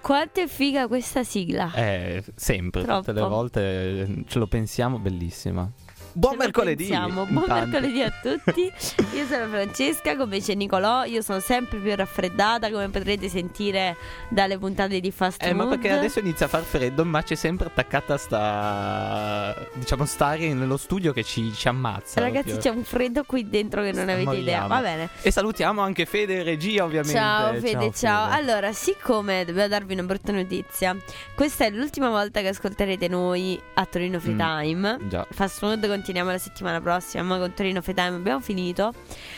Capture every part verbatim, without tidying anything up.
Quanto è figa questa sigla. Eh, sempre, Troppo. tutte le volte ce lo pensiamo, bellissima. Buon Ce lo mercoledì. pensiamo. Buon intanto. mercoledì a tutti. Io sono Francesca, come c'è Nicolò. Io sono sempre più raffreddata, come potrete sentire dalle puntate di Fast Eh, Mood. ma perché adesso inizia a far freddo, ma c'è sempre attaccata sta, diciamo, stare nello studio che ci, ci ammazza. Ragazzi, proprio. c'è un freddo qui dentro che non avete Moriamo. idea. Va bene. E salutiamo anche Fede in regia, ovviamente. Ciao Fede, ciao. Fede. Allora, siccome dobbiamo darvi una brutta notizia, questa è l'ultima volta che ascolterete noi a Torino Free Mm, Time. già. Fast Food continuiamo la settimana prossima, ma con Torino Free Time abbiamo finito.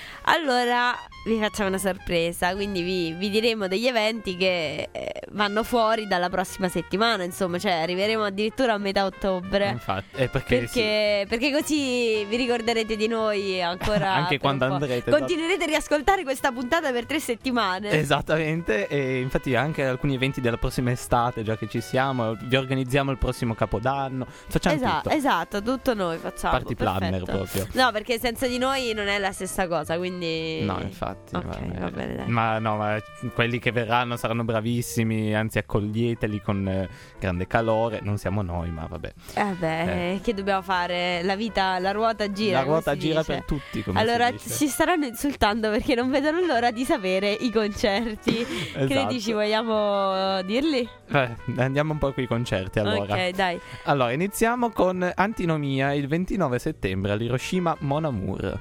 Allora vi facciamo una sorpresa, quindi vi, vi diremo degli eventi che eh, vanno fuori dalla prossima settimana. Insomma, cioè arriveremo addirittura a metà ottobre. Infatti, è perché, Perché, perché così vi ricorderete di noi ancora Anche per quando un po'. andrete, Continuerete a riascoltare questa puntata per tre settimane. sì. Esattamente, e infatti anche alcuni eventi della prossima estate, già che ci siamo, vi organizziamo il prossimo Capodanno, facciamo Esatto, tutto. esatto, tutto noi facciamo. Party planner perfetto. proprio. No, perché senza di noi non è la stessa cosa, quindi No, infatti. Ok, vabbè. va bene, dai. Ma no, ma quelli che verranno saranno bravissimi, anzi accoglieteli con eh, grande calore. Non siamo noi, ma vabbè. Eh beh, Eh. che dobbiamo fare? La vita, la ruota gira. La come ruota si gira dice. per tutti, come Allora si dice. ci staranno insultando perché non vedono l'ora di sapere i concerti. Che ne Esatto. dici, vogliamo dirli? Eh, andiamo un po' con i concerti allora. Ok, dai. Allora, iniziamo con Antinomia il ventinove settembre all'Hiroshima Mon Amour.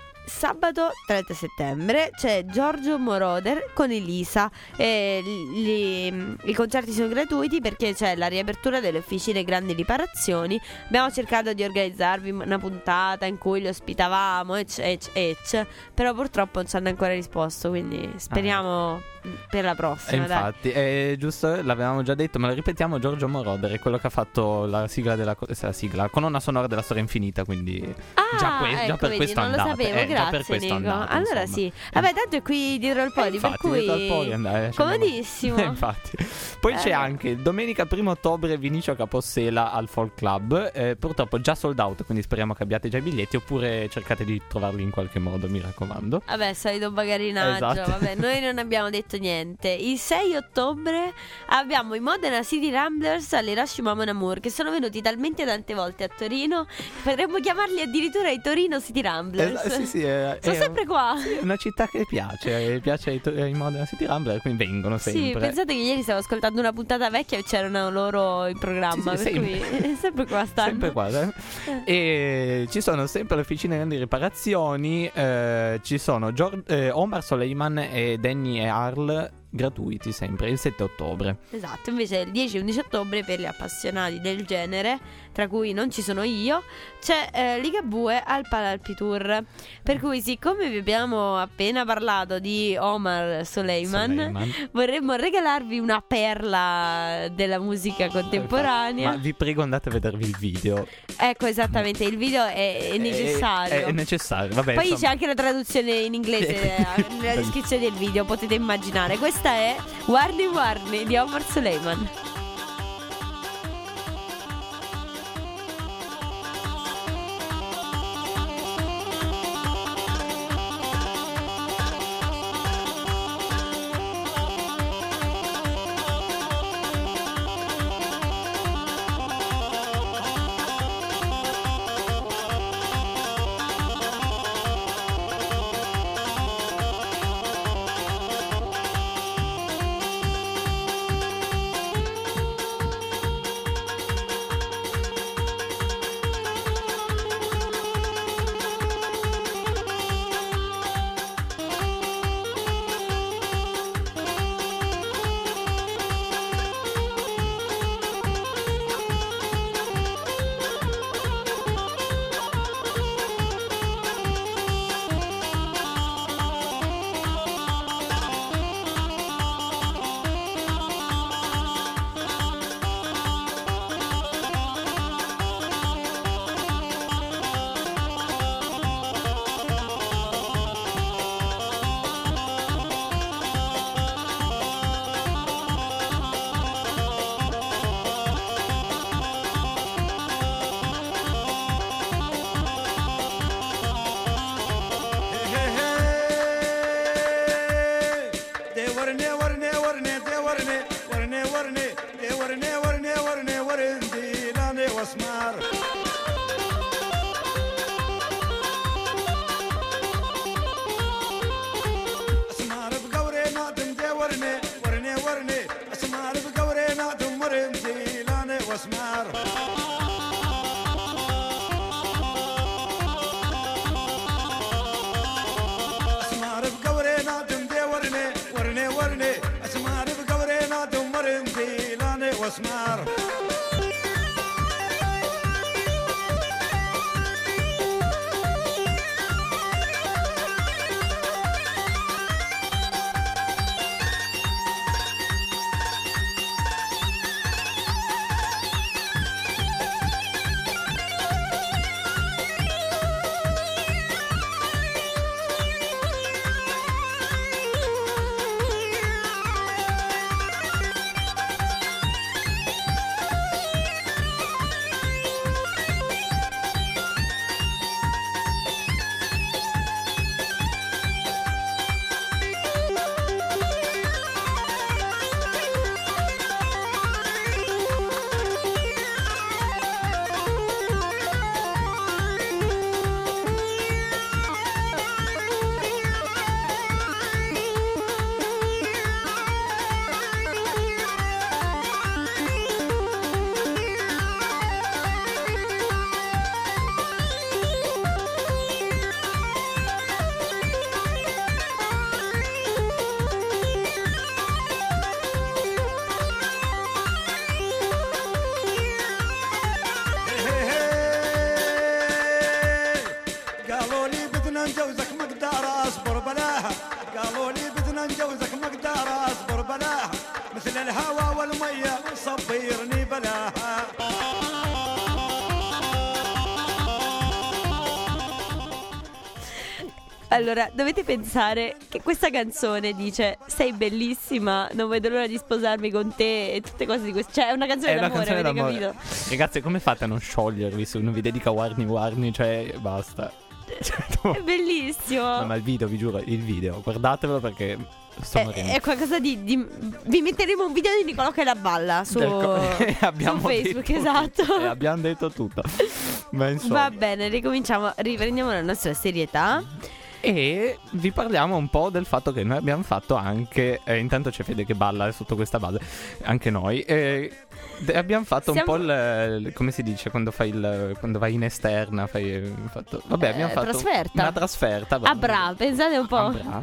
Sabato trenta settembre c'è Giorgio Moroder con Elisa. E gli- I concerti sono gratuiti perché c'è la riapertura delle officine grandi riparazioni. Abbiamo cercato di organizzarvi una puntata in cui li ospitavamo, ec, ec, ec, però purtroppo non ci hanno ancora risposto. Quindi speriamo per la E prossima. dai. infatti, è giusto, l'avevamo già detto, ma lo ripetiamo, Giorgio Moroder è quello che ha fatto la sigla della co- la sigla, la colonna sonora della Storia Infinita, quindi Ah, già, que- ecco, già per vedi, questo non lo andate. sapevo, eh, già per grazie questo Nico. andate, Allora insomma. sì. Vabbè, tanto è qui dietro il podio, Eh, per infatti, cui dietro al podio, andai, ci andiamo- comodissimo. Eh, infatti. Poi Eh, c'è beh. anche domenica primo ottobre Vinicio Capossela al Folk Club. Eh, purtroppo già sold out, quindi speriamo che abbiate già i biglietti, oppure cercate di trovarli in qualche modo, mi raccomando. Vabbè, solito bagarinaggio. Esatto. Vabbè, noi non abbiamo detto niente. Il sei ottobre abbiamo i Modena City Ramblers all'Hiroshima Mon Amour, che sono venuti talmente tante volte a Torino che potremmo chiamarli addirittura i Torino City Ramblers. Eh, sì, sì, è, Sono è- sempre qua. è una città che piace, eh, piace ai, to- ai Modena City Rambler, quindi vengono Sì, sempre. pensate che ieri stavo ascoltando una puntata vecchia e c'erano loro in programma. Sì, sì, per sempre. cui sempre qua stanno. Sempre qua, eh. E ci sono sempre le officine grandi riparazioni. eh, ci sono Gior- eh, Omar Soleiman e Danny e Arl gratuiti sempre il sette ottobre. Esatto, invece il dieci e undici ottobre per gli appassionati del genere, tra cui non ci sono io, c'è eh, Ligabue al Palalpi Tour. Per cui, siccome vi abbiamo appena parlato di Omar Soleiman, Soleiman. vorremmo regalarvi una perla della musica contemporanea. Ma vi prego, andate a vedervi il video. Ecco, esattamente, il video è, è necessario. È, è necessario. Vabbè, Poi insomma. c'è anche la traduzione in inglese eh, nella descrizione del video, potete immaginare. Questa è Warni Warni di Omar Soleiman. ورني ورني ورني ورندي لاني واسمار اسمار بقوري نادم دي ورني ورني ورني اسمار بقوري نادم ورندي لاني واسمار اسمار بقوري نادم دي ورني ورني ورني اسمار بقوري نادم ورندي لاني واسمار قالوا لي بدنا نجوزك مقدار اصبر بلاها قالوا لي بدنا نجوزك مقدار اصبر بلاها مثل الهوى والمية صبرني بلاها Allora, dovete pensare che questa canzone dice sei bellissima, non vedo l'ora di sposarmi con te e tutte cose di questo. Cioè, è una canzone È una d'amore, canzone avete d'amore. capito? Ragazzi, come fate a non sciogliervi se uno vi dedica Warni Warni? Cioè, basta. Cioè, no. È bellissimo. No, ma il video, vi giuro, il video, guardatevelo perché sto È, morendo. è qualcosa di, di- Vi metteremo un video di Nicolò che la balla su, Ecco, abbiamo su Facebook, detto esatto. tutto, e abbiamo detto tutto. Ma insomma. Va bene, ricominciamo, riprendiamo la nostra serietà. E vi parliamo un po' del fatto che noi abbiamo fatto anche eh, intanto c'è Fede che balla sotto questa base. Anche noi eh, d- abbiamo fatto Siamo- un po' il, il- come si dice quando fai il quando vai in esterna fai, eh, fatto, vabbè abbiamo Eh, fatto trasferta. una trasferta Ah, bra, pensate un po'. Ah, bra.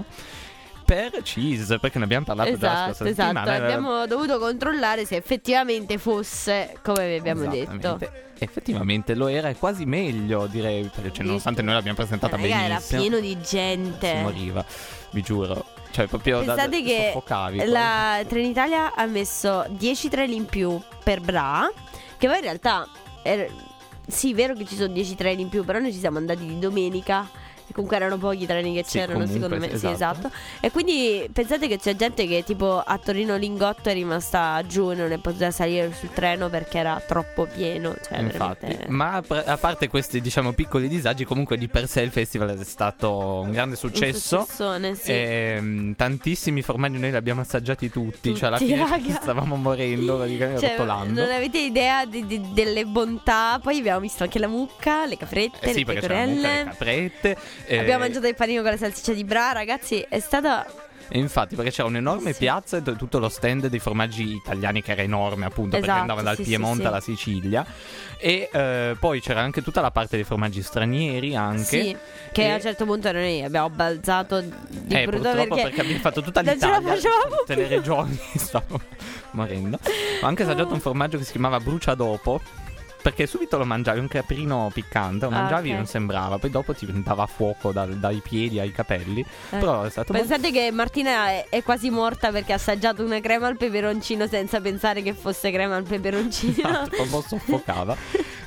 Per Cheese, perché ne abbiamo parlato già la Esatto, scorsa esatto. settimana. Abbiamo dovuto controllare se effettivamente fosse come vi abbiamo detto. Esattamente. Effettivamente lo era e quasi meglio, direi, perché cioè, nonostante noi l'abbiamo presentata Raga, era benissimo. pieno di Si gente. moriva, vi giuro. Cioè, proprio da, Pensate da, che soffocavi quasi. la Trenitalia ha messo dieci treni in più per Bra, che poi in realtà er- sì, vero che ci sono dieci treni in più, però noi ci siamo andati di domenica e comunque erano pochi i treni che Sì, c'erano, comunque, secondo me. Sì, esatto. esatto. E quindi pensate che c'è gente che tipo a Torino Lingotto è rimasta giù e non è potuta salire sul treno perché era troppo pieno. Cioè, Infatti, veramente- ma a par- a parte questi, diciamo, piccoli disagi, comunque di per sé il festival è stato un grande successo. Un successone, sì. Ehm, tantissimi formaggi noi li abbiamo assaggiati tutti. Cioè, alla Tutti, fine raga. stavamo morendo, praticamente Cioè, rotolando. non avete idea di- di- delle bontà. Poi abbiamo visto anche la mucca, le caprette, Eh sì, le perché c'erano pecorelle. le caprette. eh, Abbiamo mangiato il panino con la salsiccia di Bra, ragazzi. È stata. E infatti, perché c'era un'enorme Sì. piazza e t- tutto lo stand dei formaggi italiani che era enorme, appunto, perché Esatto, andava dal sì, sì, Piemonte sì. alla Sicilia. E eh, poi c'era anche tutta la parte dei formaggi stranieri, anche. Sì, che E- a un certo punto noi abbiamo balzato di Eh, brutto purtroppo perché, perché abbiamo fatto tutta non ce la l'Italia, facevamo tutte le più. regioni, stavo morendo. Ho anche assaggiato un formaggio che si chiamava bruciadopo, perché subito lo mangiavi, un caprino piccante, lo Ah, mangiavi e ok. non sembrava, poi dopo ti dava fuoco dal- dai piedi ai capelli, Eh. però è stato molto... Pensate che Martina è, è quasi morta perché ha assaggiato una crema al peperoncino senza pensare che fosse crema al peperoncino. Esatto, un po' soffocava.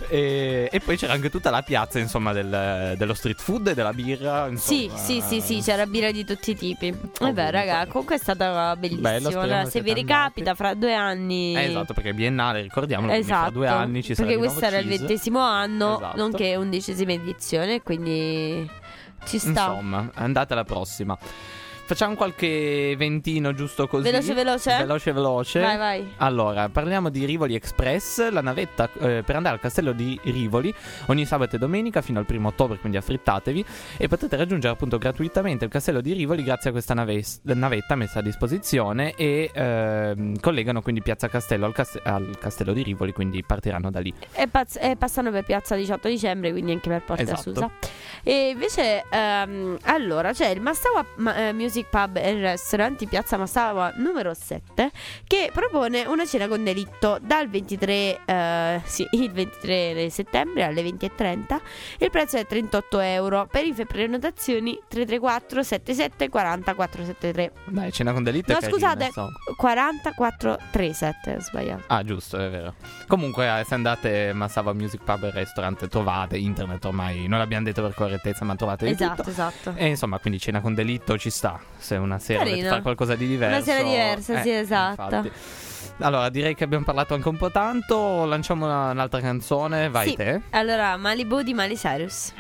E, e poi c'era anche tutta la piazza, insomma, del- dello street food e della birra. Sì, insomma. sì, sì, sì, c'era birra di tutti i tipi. Vabbè, Ovunque. raga, comunque è stata bellissima. Bello, speriamo Allora, che se vi siete ricapita andati. fra due anni. Eh, esatto, perché è biennale, ricordiamolo, quindi Esatto, fra due anni ci sarà perché di nuovo questo era il Cheese. ventesimo anno, Esatto. nonché undicesima edizione, quindi ci sta. Insomma, andate alla prossima. facciamo qualche eventino giusto così. Veloce, veloce? Veloce, veloce. Vai, vai. Allora, parliamo di Rivoli Express, la navetta eh, per andare al castello di Rivoli ogni sabato e domenica fino al primo ottobre, quindi affrettatevi. E potete raggiungere appunto gratuitamente il castello di Rivoli grazie a questa naves- navetta messa a disposizione. E ehm, collegano quindi Piazza Castello al, cast- al castello di Rivoli, quindi partiranno da lì. E, paz- e passano per Piazza diciotto dicembre, quindi anche per Porta Esatto. Susa. E invece ehm, allora c'è il Massaua ma- eh, Music Pub e Restaurant in Piazza Massaua numero sette, che propone una cena con delitto dal ventitré eh, sì, il ventitré settembre alle venti e trenta. Il prezzo è trentotto euro. Per info e prenotazioni tre tre quattro sette sette quaranta quattrocentosettantatré. Dai, cena con delitto. No, è carina, scusate, insomma. quaranta quattrocentotrentasette, ho sbagliato. Ah, giusto, è vero. Comunque, eh, se andate a Massaua Music Pub e Restaurant, trovate internet ormai. Non l'abbiamo detto per correttezza, ma trovate di Esatto, tutto. esatto. E insomma, quindi cena con delitto ci sta. Se una sera Carino. volete fare qualcosa di diverso. Una sera diversa, eh, sì, esatto. infatti. Allora, direi che abbiamo parlato anche un po' tanto. Lanciamo una- un'altra canzone. Vai Sì. te. Allora, Malibu di Miley Cyrus.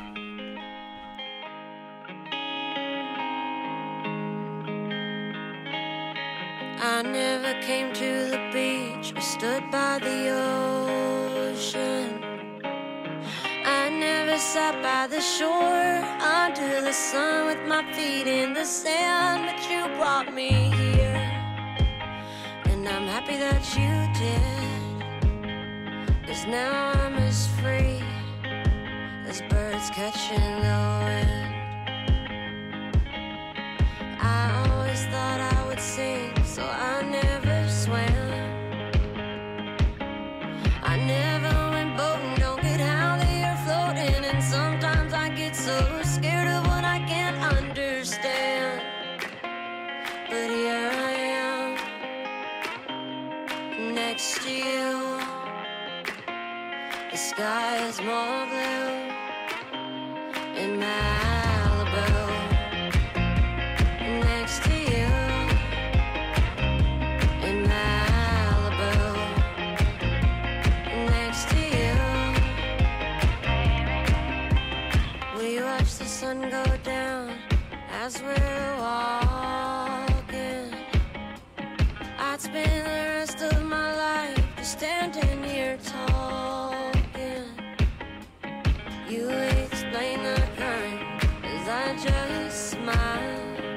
I never came to the beach or stood by the ocean. I never sat by the shore under the sun with my feet in the sand, but you brought me here, and I'm happy that you did, 'cause now I'm as free as birds catching the wind. I always thought I would sing, so I never swam. I never went boating, don't get how they are floating, and sometimes I get so scared of what I can't understand. But here I am, next to you. The sky is more blue in Malibu. Next to you in Malibu. Next to you. We watch the sun go down as we're walking. I'd spend the rest of my life just standing here talking. You explain the current as I just smile,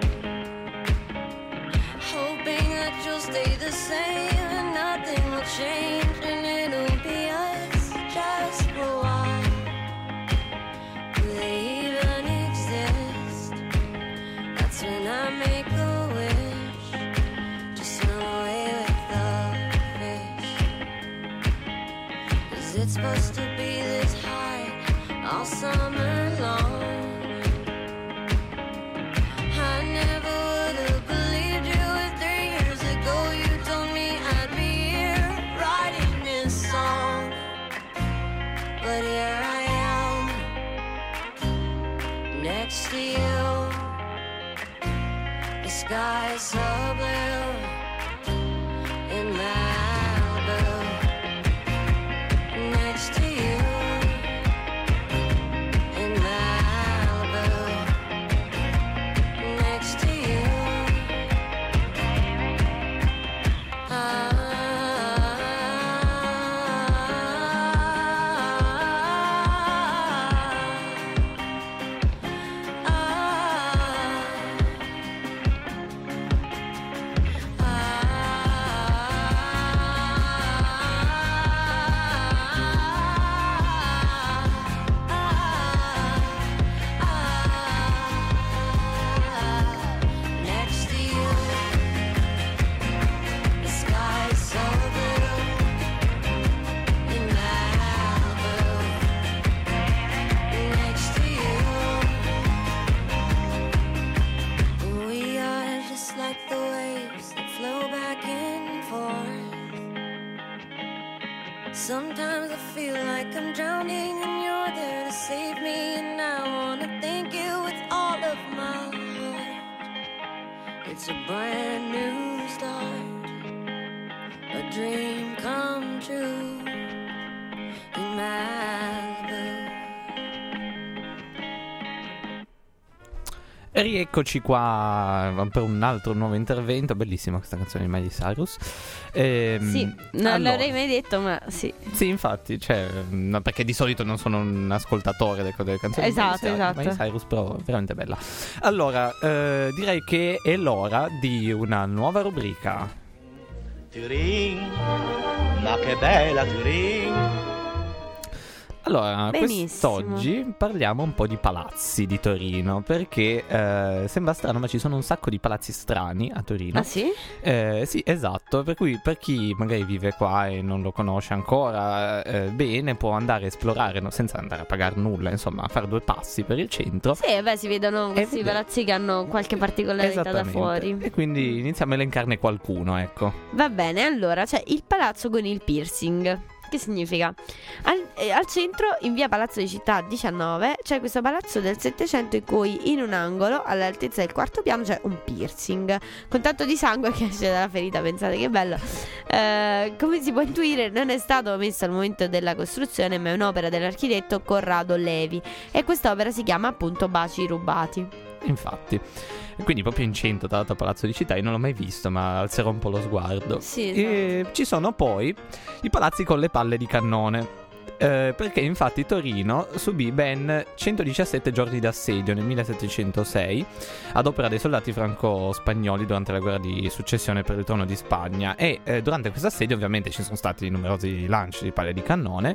hoping that you'll stay the same and nothing will change, and it'll be us just for a while. Do they even exist? That's when I make a wish, just swim away with the fish. 'Cause it's supposed to be this high all summer long. I never would have believed you if three years ago you told me I'd be here writing this song. But here I am, next to you. The sky's so blue in Malibu. Next to you in Malibu. Next to you. Ah, next to you. The sky's so blue in Malibu. Next to you. We are just like the waves that flow back and forth. Sometimes I feel like I'm drowning and you're there to save me, and I wanna thank you with all of my heart. It's a brand new start, a dream come true in Malibu. Rieccoci qua per un altro nuovo intervento. Bellissima questa canzone di Miley Cyrus. Ehm, Sì, non allora, l'avrei mai detto, ma sì. Sì, infatti, cioè, no, perché di solito non sono un ascoltatore delle, delle canzoni Esatto, di Miley esatto. Miley Cyrus, però veramente bella. Allora, eh, direi che è l'ora di una nuova rubrica. Turin, ma che bella Turin. Allora, Benissimo. quest'oggi parliamo un po' di palazzi di Torino, perché eh, sembra strano, ma ci sono un sacco di palazzi strani a Torino. Ah sì? Eh, sì, esatto, per cui per chi magari vive qua e non lo conosce ancora eh, bene, può andare a esplorare, no, senza andare a pagare nulla, insomma, a fare due passi per il centro. Sì, beh, si vedono questi vedere. palazzi che hanno qualche particolarità da Esattamente. fuori. E quindi iniziamo a elencarne qualcuno, ecco. Va bene, allora c'è il palazzo con il piercing. Che significa? Al, eh, al centro, in via Palazzo di Città diciannove, c'è questo palazzo del Settecento in cui in un angolo, all'altezza del quarto piano, c'è un piercing con tanto di sangue che esce dalla ferita. Pensate che bello. Eh, come si può intuire, non è stato messo al momento della costruzione, ma è un'opera dell'architetto Corrado Levi. E quest'opera si chiama appunto Baci rubati. Infatti. E quindi proprio in centro, tra l'altro, Palazzo di Città, io non l'ho mai visto, ma alzerò un po' lo sguardo. Sì, E ci sono poi i palazzi con le palle di cannone. Eh, perché infatti Torino subì ben centodiciassette giorni d'assedio nel millesettecentosei ad opera dei soldati franco-spagnoli durante la guerra di successione per il trono di Spagna, e eh, durante questo assedio ovviamente ci sono stati numerosi lanci di palle di cannone,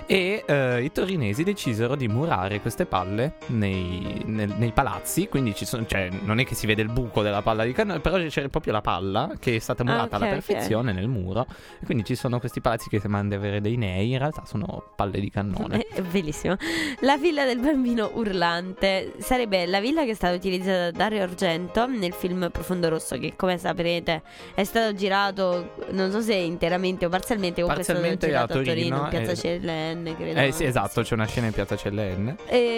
e eh, i torinesi decisero di murare queste palle nei, nel, nei palazzi. Quindi ci sono, cioè, non è che si vede il buco della palla di cannone, però c'è proprio la palla che è stata murata Ah, ok, alla perfezione ok. nel muro, e quindi ci sono questi palazzi che sembrano di avere dei nei, in realtà sono palle di cannone. È bellissimo. La villa del bambino urlante sarebbe la villa che è stata utilizzata da Dario Argento nel film Profondo Rosso, che come saprete è stato girato, non so se interamente o parzialmente, comunque Parzialmente è stato a girato a Torino, Torino, in piazza eh, C L N, credo. Eh sì, esatto, c'è una scena in piazza C L N.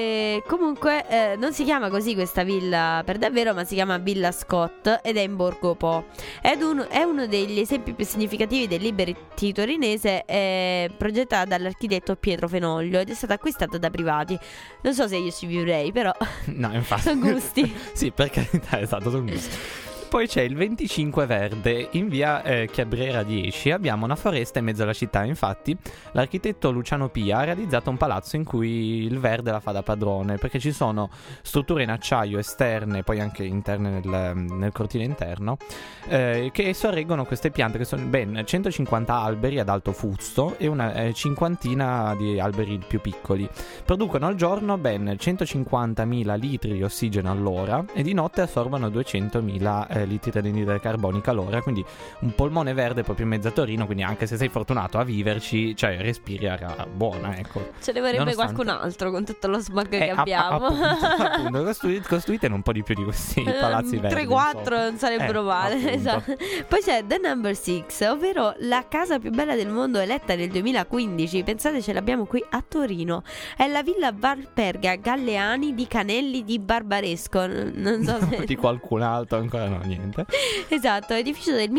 E comunque eh, non si chiama così questa villa per davvero, ma si chiama Villa Scott ed è in Borgo Po. Ed uno, è uno degli esempi più significativi del Liberty torinese, eh, progettata dall'architetto Pietro Fenoglio ed è stata acquistata da privati. Non so se io ci vivrei, però No, infatti. sono gusti. Sì, per carità, esatto, sono gusti. Poi c'è il venticinque Verde, in via eh, Chiabrera dieci. Abbiamo una foresta in mezzo alla città. Infatti l'architetto Luciano Pia ha realizzato un palazzo in cui il verde la fa da padrone, perché ci sono strutture in acciaio esterne, poi anche interne nel, nel cortile interno, eh, che sorreggono queste piante, che sono ben centocinquanta alberi ad alto fusto e una eh, cinquantina di alberi più piccoli. Producono al giorno ben centocinquantamila litri di ossigeno all'ora e di notte assorbono duecentomila eh, litri di anidride carbonica all'ora, quindi un polmone verde proprio in mezzo a Torino. Quindi anche se sei fortunato a viverci, cioè respiri aria buona, ecco. Ce ne vorrebbe Nonostante- qualcun altro con tutto lo smog Eh, che app- abbiamo. appunto, appunto, costru- costruitene un po' di più di questi palazzi verdi. tre quattro insomma. non sarebbero Eh, male. appunto. Esatto. Poi c'è The Number Six, ovvero la casa più bella del mondo eletta nel duemilaquindici. Pensate, ce l'abbiamo qui a Torino. È la villa Valperga Galleani di Canelli di Barbaresco. N- Non so se Di qualcun altro ancora no, niente. Esatto, edificio del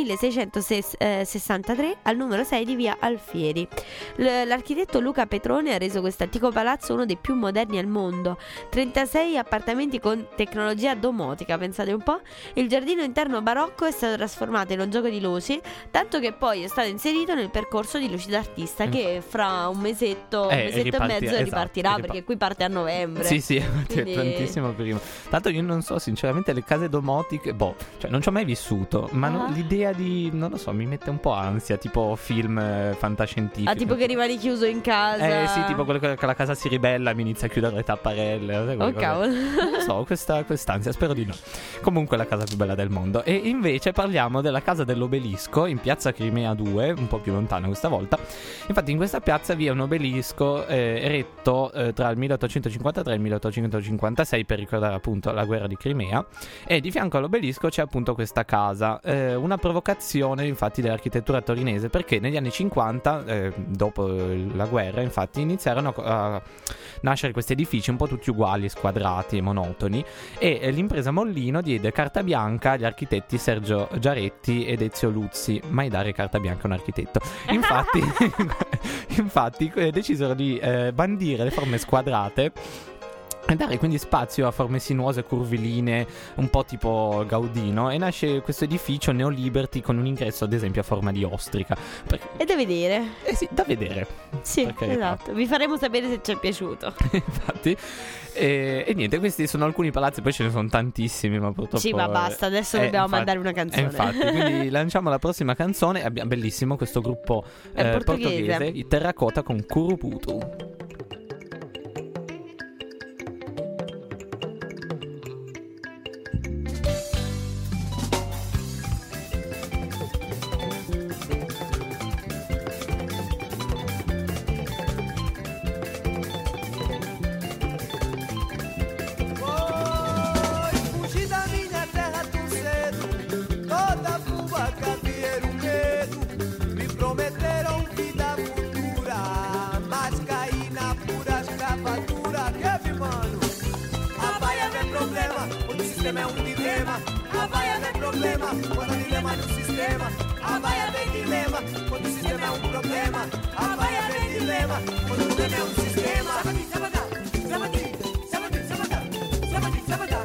milleseicentosessantatré al numero sei di via Alfieri. L- l'architetto Luca Petrone ha reso questo antico palazzo uno dei più moderni al mondo. trentasei appartamenti con tecnologia domotica, pensate un po'. Il giardino interno barocco è stato trasformato in un gioco di luci, tanto che poi è stato inserito nel percorso di luci d'artista, che fra un mesetto, un Eh, mesetto riparti- e mezzo esatto, ripartirà, ripar- perché qui parte a novembre. Sì, sì, Quindi- tantissimo prima. Tanto io non so, sinceramente, le case domotiche, boh, cioè non ci ho mai vissuto, ma no- Ah. l'idea di, non lo so, mi mette un po' ansia, tipo film eh, fantascientifici. Ah, tipo che rimani chiuso in casa. Eh sì, tipo quello che che la casa si ribella, mi inizia a chiudere le tapparelle. sai, quelle Oh cose. cavolo. Non lo so, questa quest'ansia, spero di no. Comunque la casa più bella del mondo. E invece parliamo della casa dell'obelisco in piazza Crimea due, un po' più lontana questa volta. Infatti in questa piazza vi è un obelisco eh, eretto eh, tra il milleottocentocinquantatré e il milleottocentocinquantasei per ricordare appunto la guerra di Crimea, e di fianco all'obelisco c'è appunto questa casa, eh, una provocazione infatti dell'architettura torinese, perché negli anni cinquanta, eh, dopo la guerra, infatti iniziarono a, a nascere questi edifici un po' tutti uguali, squadrati e monotoni, e eh, l'impresa Mollino diede carta bianca agli architetti Sergio Giaretti ed Ezio Luzzi. Mai dare carta bianca a un architetto. Infatti, infatti eh, decisero di eh, bandire le forme squadrate e dare quindi spazio a forme sinuose, curvilinee, un po' tipo Gaudino, e nasce questo edificio Neoliberty con un ingresso ad esempio a forma di ostrica. Perché... È da vedere. Eh sì, da vedere. Sì, Per carità. esatto. Vi faremo sapere se ci è piaciuto. Infatti. E, e niente, questi sono alcuni palazzi, poi ce ne sono tantissimi, ma purtroppo... Sì, ma basta, adesso eh, dobbiamo infatti, mandare una canzone. eh, infatti, quindi lanciamo la prossima canzone. Abbiamo bellissimo questo gruppo È eh, portoghese. portoghese, i Terracotta con Curuputu. Fugi da minha terra tão cedo, toda fuga cabia um medo. Me prometeram vida futura, mas caí na pura escravatura. Que mano? A baia é problema, quando o sistema é um dilema. A baia é problema, quando o dilema no sistema. A baia vem dilema, quando o sistema é um problema. A baia vem dilema, quando o problema é um sistema. Sabadá, sabadá, sabadá, sabadá, sabadá, sabadá.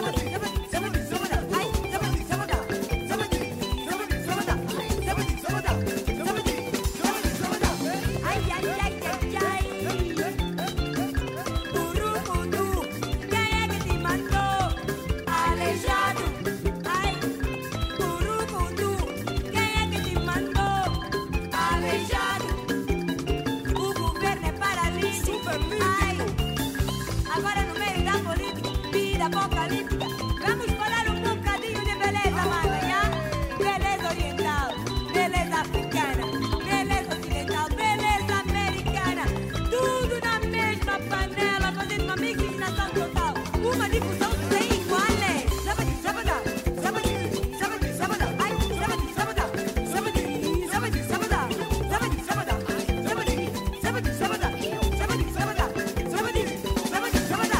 Agora no meio da política, vida apocalíptica, vamos falar um bocadinho de beleza, mana, já? Beleza oriental, beleza africana, beleza ocidental, beleza americana, tudo na mesma panela, fazendo uma mixinação total, uma difusão sem igual. Sabadi, sabadá, sabadi, sabadi, sabadá, ai, sabadi, sabadá, sabadi, sabadi, sabadá, sabadi, sabadá, sabadi, sabadi, sabadá, sabadi, sabadá, sabadi, sabadi, sabadá.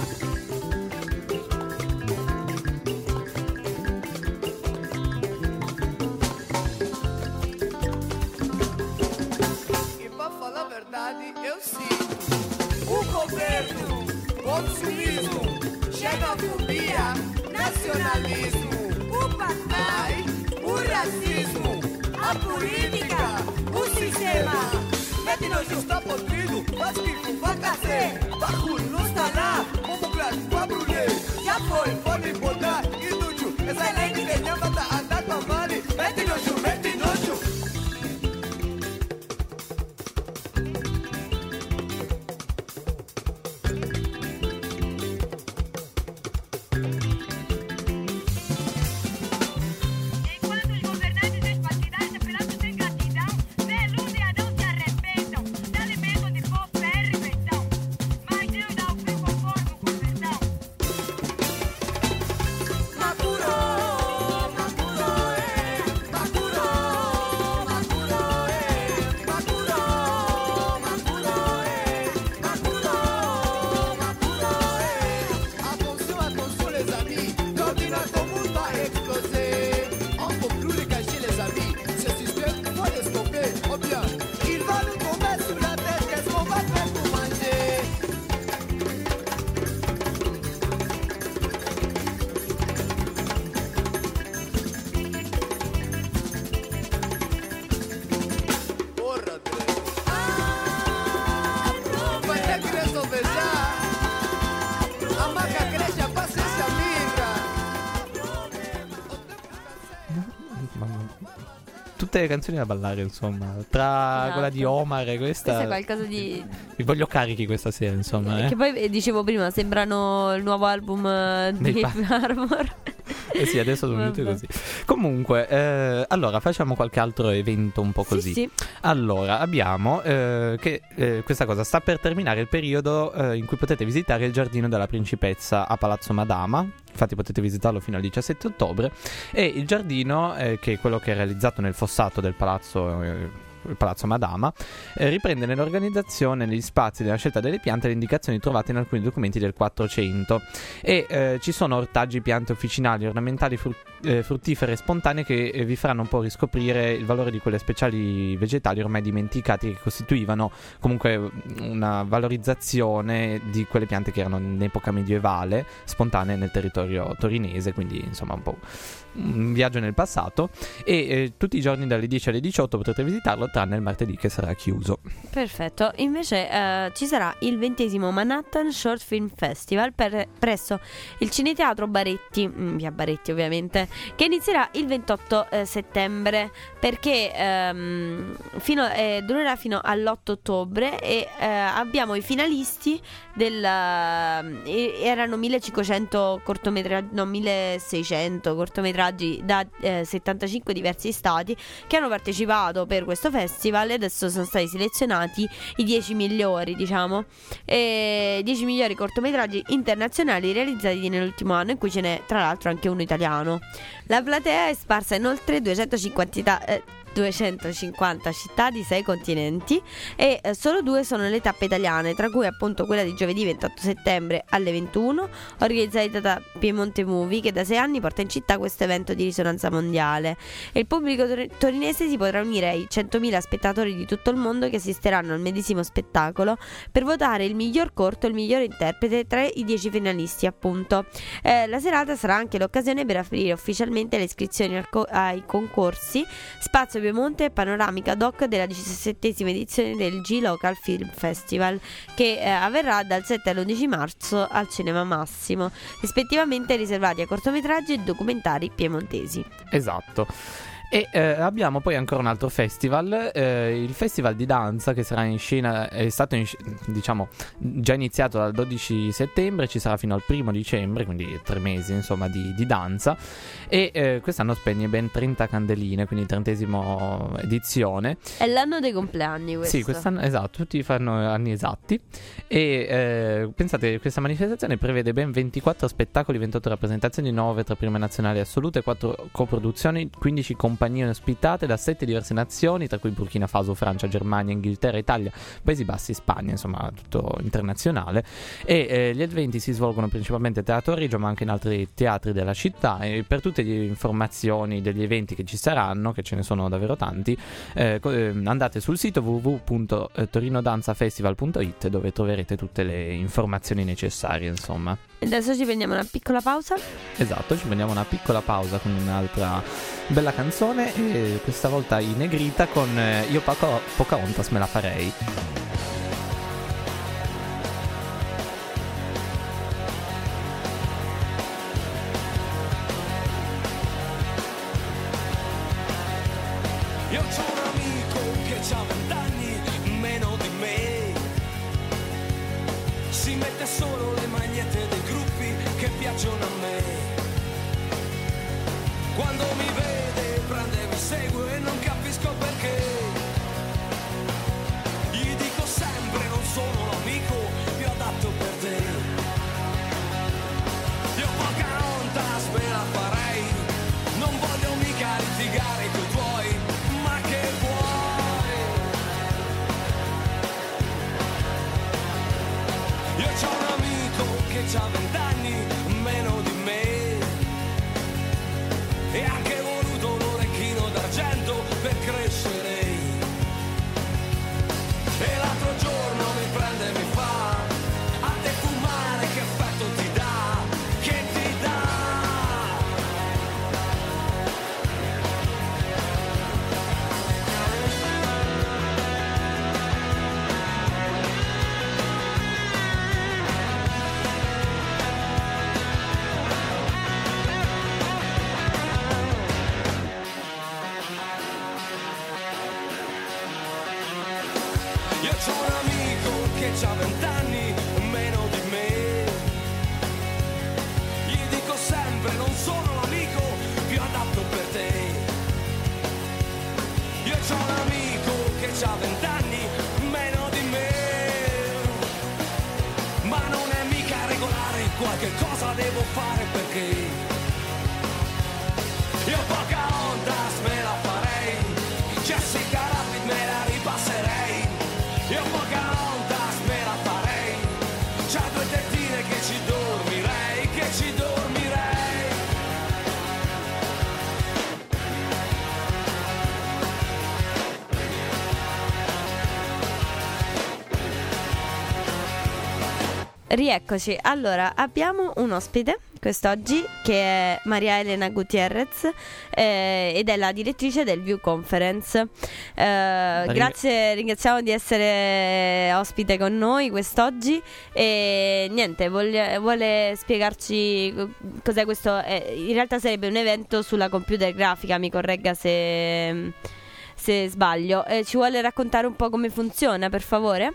E pra falar a verdade, eu sinto o governo, consumismo, xenofobia, nacionalismo, O ai, o racismo, a política, o sistema. Mete no justa podrido, faz que fufa cacê. Bagulho não está lá, como claro, pra brulher. Já foi, pode botar, inútil. Essa lei que tem lembra da andar com a mãe. Mete no ju, mete no ju. Enquanto os governantes despartidários, apelados sem gratidão, se iludem a não se arrependam, se alimentam de povo e refeição. Mas Deus dá o fim conforme o conversão. Makuro, makuro, eh. Makuro, makuro, eh. Makuro, makuro, eh. Makuro, makuro, eh. Attention, attention les amis, l'ordinateur monde va exploser. On peut plus les cacher les amis, ce système faut les stopper. Oh bien, il va nous tomber sur la tête, qu'est-ce qu'on va faire pour manger? Porra, Deus. Vai ter que resolver já. A maca cresce, a paciência migra. Tutte le canzoni da ballare, insomma. Tra Esatto. quella di Omar e questa. Questo è qualcosa di... Vi voglio carichi questa sera, insomma. Eh? Che poi eh, dicevo prima, sembrano il nuovo album eh, Dei di pa- Paramore. Eh sì, adesso sono venute Vabbè. così. Comunque, eh, allora facciamo qualche altro evento un po' così. Sì, sì. Allora, abbiamo eh, che eh, questa cosa sta per terminare il periodo eh, in cui potete visitare il giardino della principessa a Palazzo Madama. Infatti potete visitarlo fino al diciassette ottobre. E il giardino, eh, che è quello che è realizzato nel fossato del palazzo eh, il Palazzo Madama, eh, riprende nell'organizzazione, negli spazi, nella scelta delle piante le indicazioni trovate in alcuni documenti del quattrocento e eh, ci sono ortaggi, piante officinali, ornamentali, fru- eh, fruttifere e spontanee che eh, vi faranno un po' riscoprire il valore di quelle speciali vegetali ormai dimenticati, che costituivano comunque una valorizzazione di quelle piante che erano in epoca medievale, spontanee nel territorio torinese, quindi insomma un po' un viaggio nel passato. E eh, tutti i giorni dalle dieci alle diciotto potrete visitarlo, tranne il martedì che sarà chiuso. Perfetto. Invece eh, ci sarà il ventesimo Manhattan Short Film Festival per, presso il Cineteatro Baretti, in via Baretti ovviamente, che inizierà il ventotto eh, settembre, perché ehm, fino, eh, durerà fino all'otto ottobre e eh, abbiamo i finalisti del eh, erano millecinquecento cortometraggi, no milleseicento cortometraggi da eh, settantacinque diversi stati che hanno partecipato per questo festival, e adesso sono stati selezionati i dieci migliori, diciamo, e dieci migliori cortometraggi internazionali realizzati nell'ultimo anno, in cui ce n'è tra l'altro anche uno italiano. La platea è sparsa in oltre duecentocinquanta eh, duecentocinquanta città di sei continenti e eh, solo due sono le tappe italiane, tra cui appunto quella di giovedì ventotto settembre alle ventuno, organizzata da Piemonte Movie, che da sei anni porta in città questo evento di risonanza mondiale, e il pubblico tor- torinese si potrà unire ai centomila spettatori di tutto il mondo che assisteranno al medesimo spettacolo per votare il miglior corto e il miglior interprete tra i dieci finalisti, appunto. Eh, la serata sarà anche l'occasione per aprire ufficialmente le iscrizioni al co- ai concorsi Spazio Piemonte e Panoramica Doc della diciassettesima edizione del G-Local Film Festival, che eh, avverrà dal sette all'undici marzo al Cinema Massimo, rispettivamente riservati a cortometraggi e documentari piemontesi. Esatto. E eh, abbiamo poi ancora un altro festival, eh, il festival di danza, che sarà in scena, è stato in, diciamo già iniziato dal dodici settembre, ci sarà fino al primo dicembre, quindi tre mesi insomma di, di danza, e eh, quest'anno spegne ben trenta candeline, quindi trentesima edizione. È l'anno dei compleanni questo. Sì, quest'anno, esatto, tutti fanno anni esatti. E eh, pensate, questa manifestazione prevede ben ventiquattro spettacoli, ventotto rappresentazioni, nove tra prime nazionali assolute, quattro coproduzioni, quindici compagnie ospitate da sette diverse nazioni, tra cui Burkina Faso, Francia, Germania, Inghilterra, Italia, Paesi Bassi, Spagna, insomma tutto internazionale. E eh, gli eventi si svolgono principalmente a Teatro Regio, ma anche in altri teatri della città. E per tutte le informazioni degli eventi che ci saranno, che ce ne sono davvero tanti, eh, andate sul sito w w w punto torinodanzafestival punto i t, dove troverete tutte le informazioni necessarie, insomma. E adesso ci prendiamo una piccola pausa. Esatto, ci prendiamo una piccola pausa con un'altra bella canzone, e questa volta in negrita con eh, Io Poca- Pocahontas me la farei. Io c'ho un amico che c'ha vent'anni meno di me, si mette solo le magliette dei gruppi che piacciono a me. Quando mi vede prende, mi segue e non capisco perché. Gli dico sempre non sono l'amico più adatto per te. Io Pocahontas me la farei, non voglio mica litigare coi tuoi, ma che vuoi? Io c'ho un amico che c'ha vent'anni meno di me e ha anche voluto un orecchino d'argento per crescere. E l'altro giorno mi prende e mi fa: a te fumare che effetto ti dà, che ti dà? Io c'ho un amico che c'ha vent'anni meno di me, gli dico sempre non sono l'amico più adatto per te. Io c'ho un amico che c'ha vent'anni meno di me, ma non è mica regolare, qualche cosa devo fare perché io Pocahontas me la farei, Jessica Rabbit me la Rieccoci, allora abbiamo un ospite quest'oggi che è Maria Elena Gutierrez eh, ed è la direttrice del View Conference. Eh, Ring- grazie, ringraziamo di essere ospite con noi quest'oggi e niente, voglia- vuole spiegarci cos'è questo, eh, in realtà sarebbe un evento sulla computer grafica, mi corregga se, se sbaglio, eh, ci vuole raccontare un po' come funziona, per favore?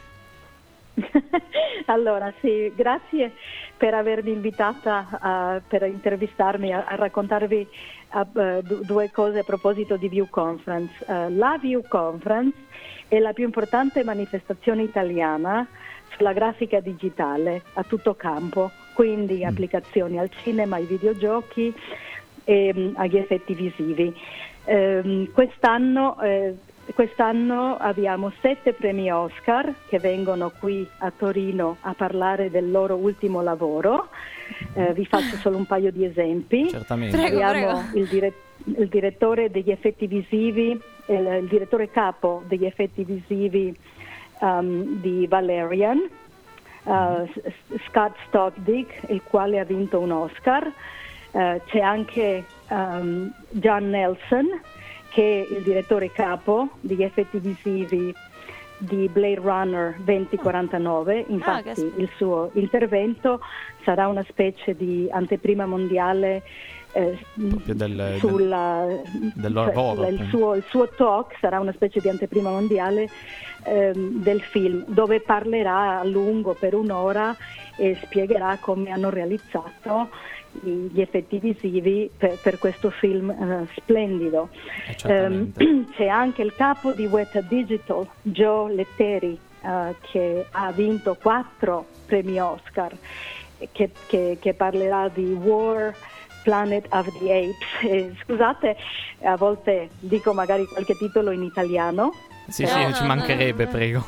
Allora sì, grazie per avermi invitata a, per intervistarmi, a, a raccontarvi a, uh, d- due cose a proposito di View Conference. Uh, la View Conference è la più importante manifestazione italiana sulla grafica digitale a tutto campo, quindi applicazioni al cinema, ai videogiochi e um, agli effetti visivi. Um, quest'anno eh, Quest'anno abbiamo sette premi Oscar che vengono qui a Torino a parlare del loro ultimo lavoro. Eh, vi faccio solo un paio di esempi. Certamente. Prego, Abbiamo prego. Il, dire- il direttore degli effetti visivi, il, il direttore capo degli effetti visivi um, di Valerian, uh, S- Scott Stockdick, il quale ha vinto un Oscar. Uh, c'è anche um, John Nelson, che è il direttore capo degli effetti visivi di Blade Runner venti quarantanove. Infatti Ah, che il suo intervento sarà una specie di anteprima mondiale eh, Proprio del- sulla, del cioè, lavoro, il, appunto. suo, il suo talk sarà una specie di anteprima mondiale ehm, del film, dove parlerà a lungo per un'ora e spiegherà come hanno realizzato gli effetti visivi per, per questo film eh, splendido. Eh, certamente. Ehm, c'è anche il capo di Weta Digital, Joe Letteri, eh, che ha vinto quattro premi Oscar, che, che, che parlerà di War, Planet of the Apes. Eh, scusate, a volte dico magari qualche titolo in italiano. Sì, No, sì, no, ci no, mancherebbe, no, no. prego.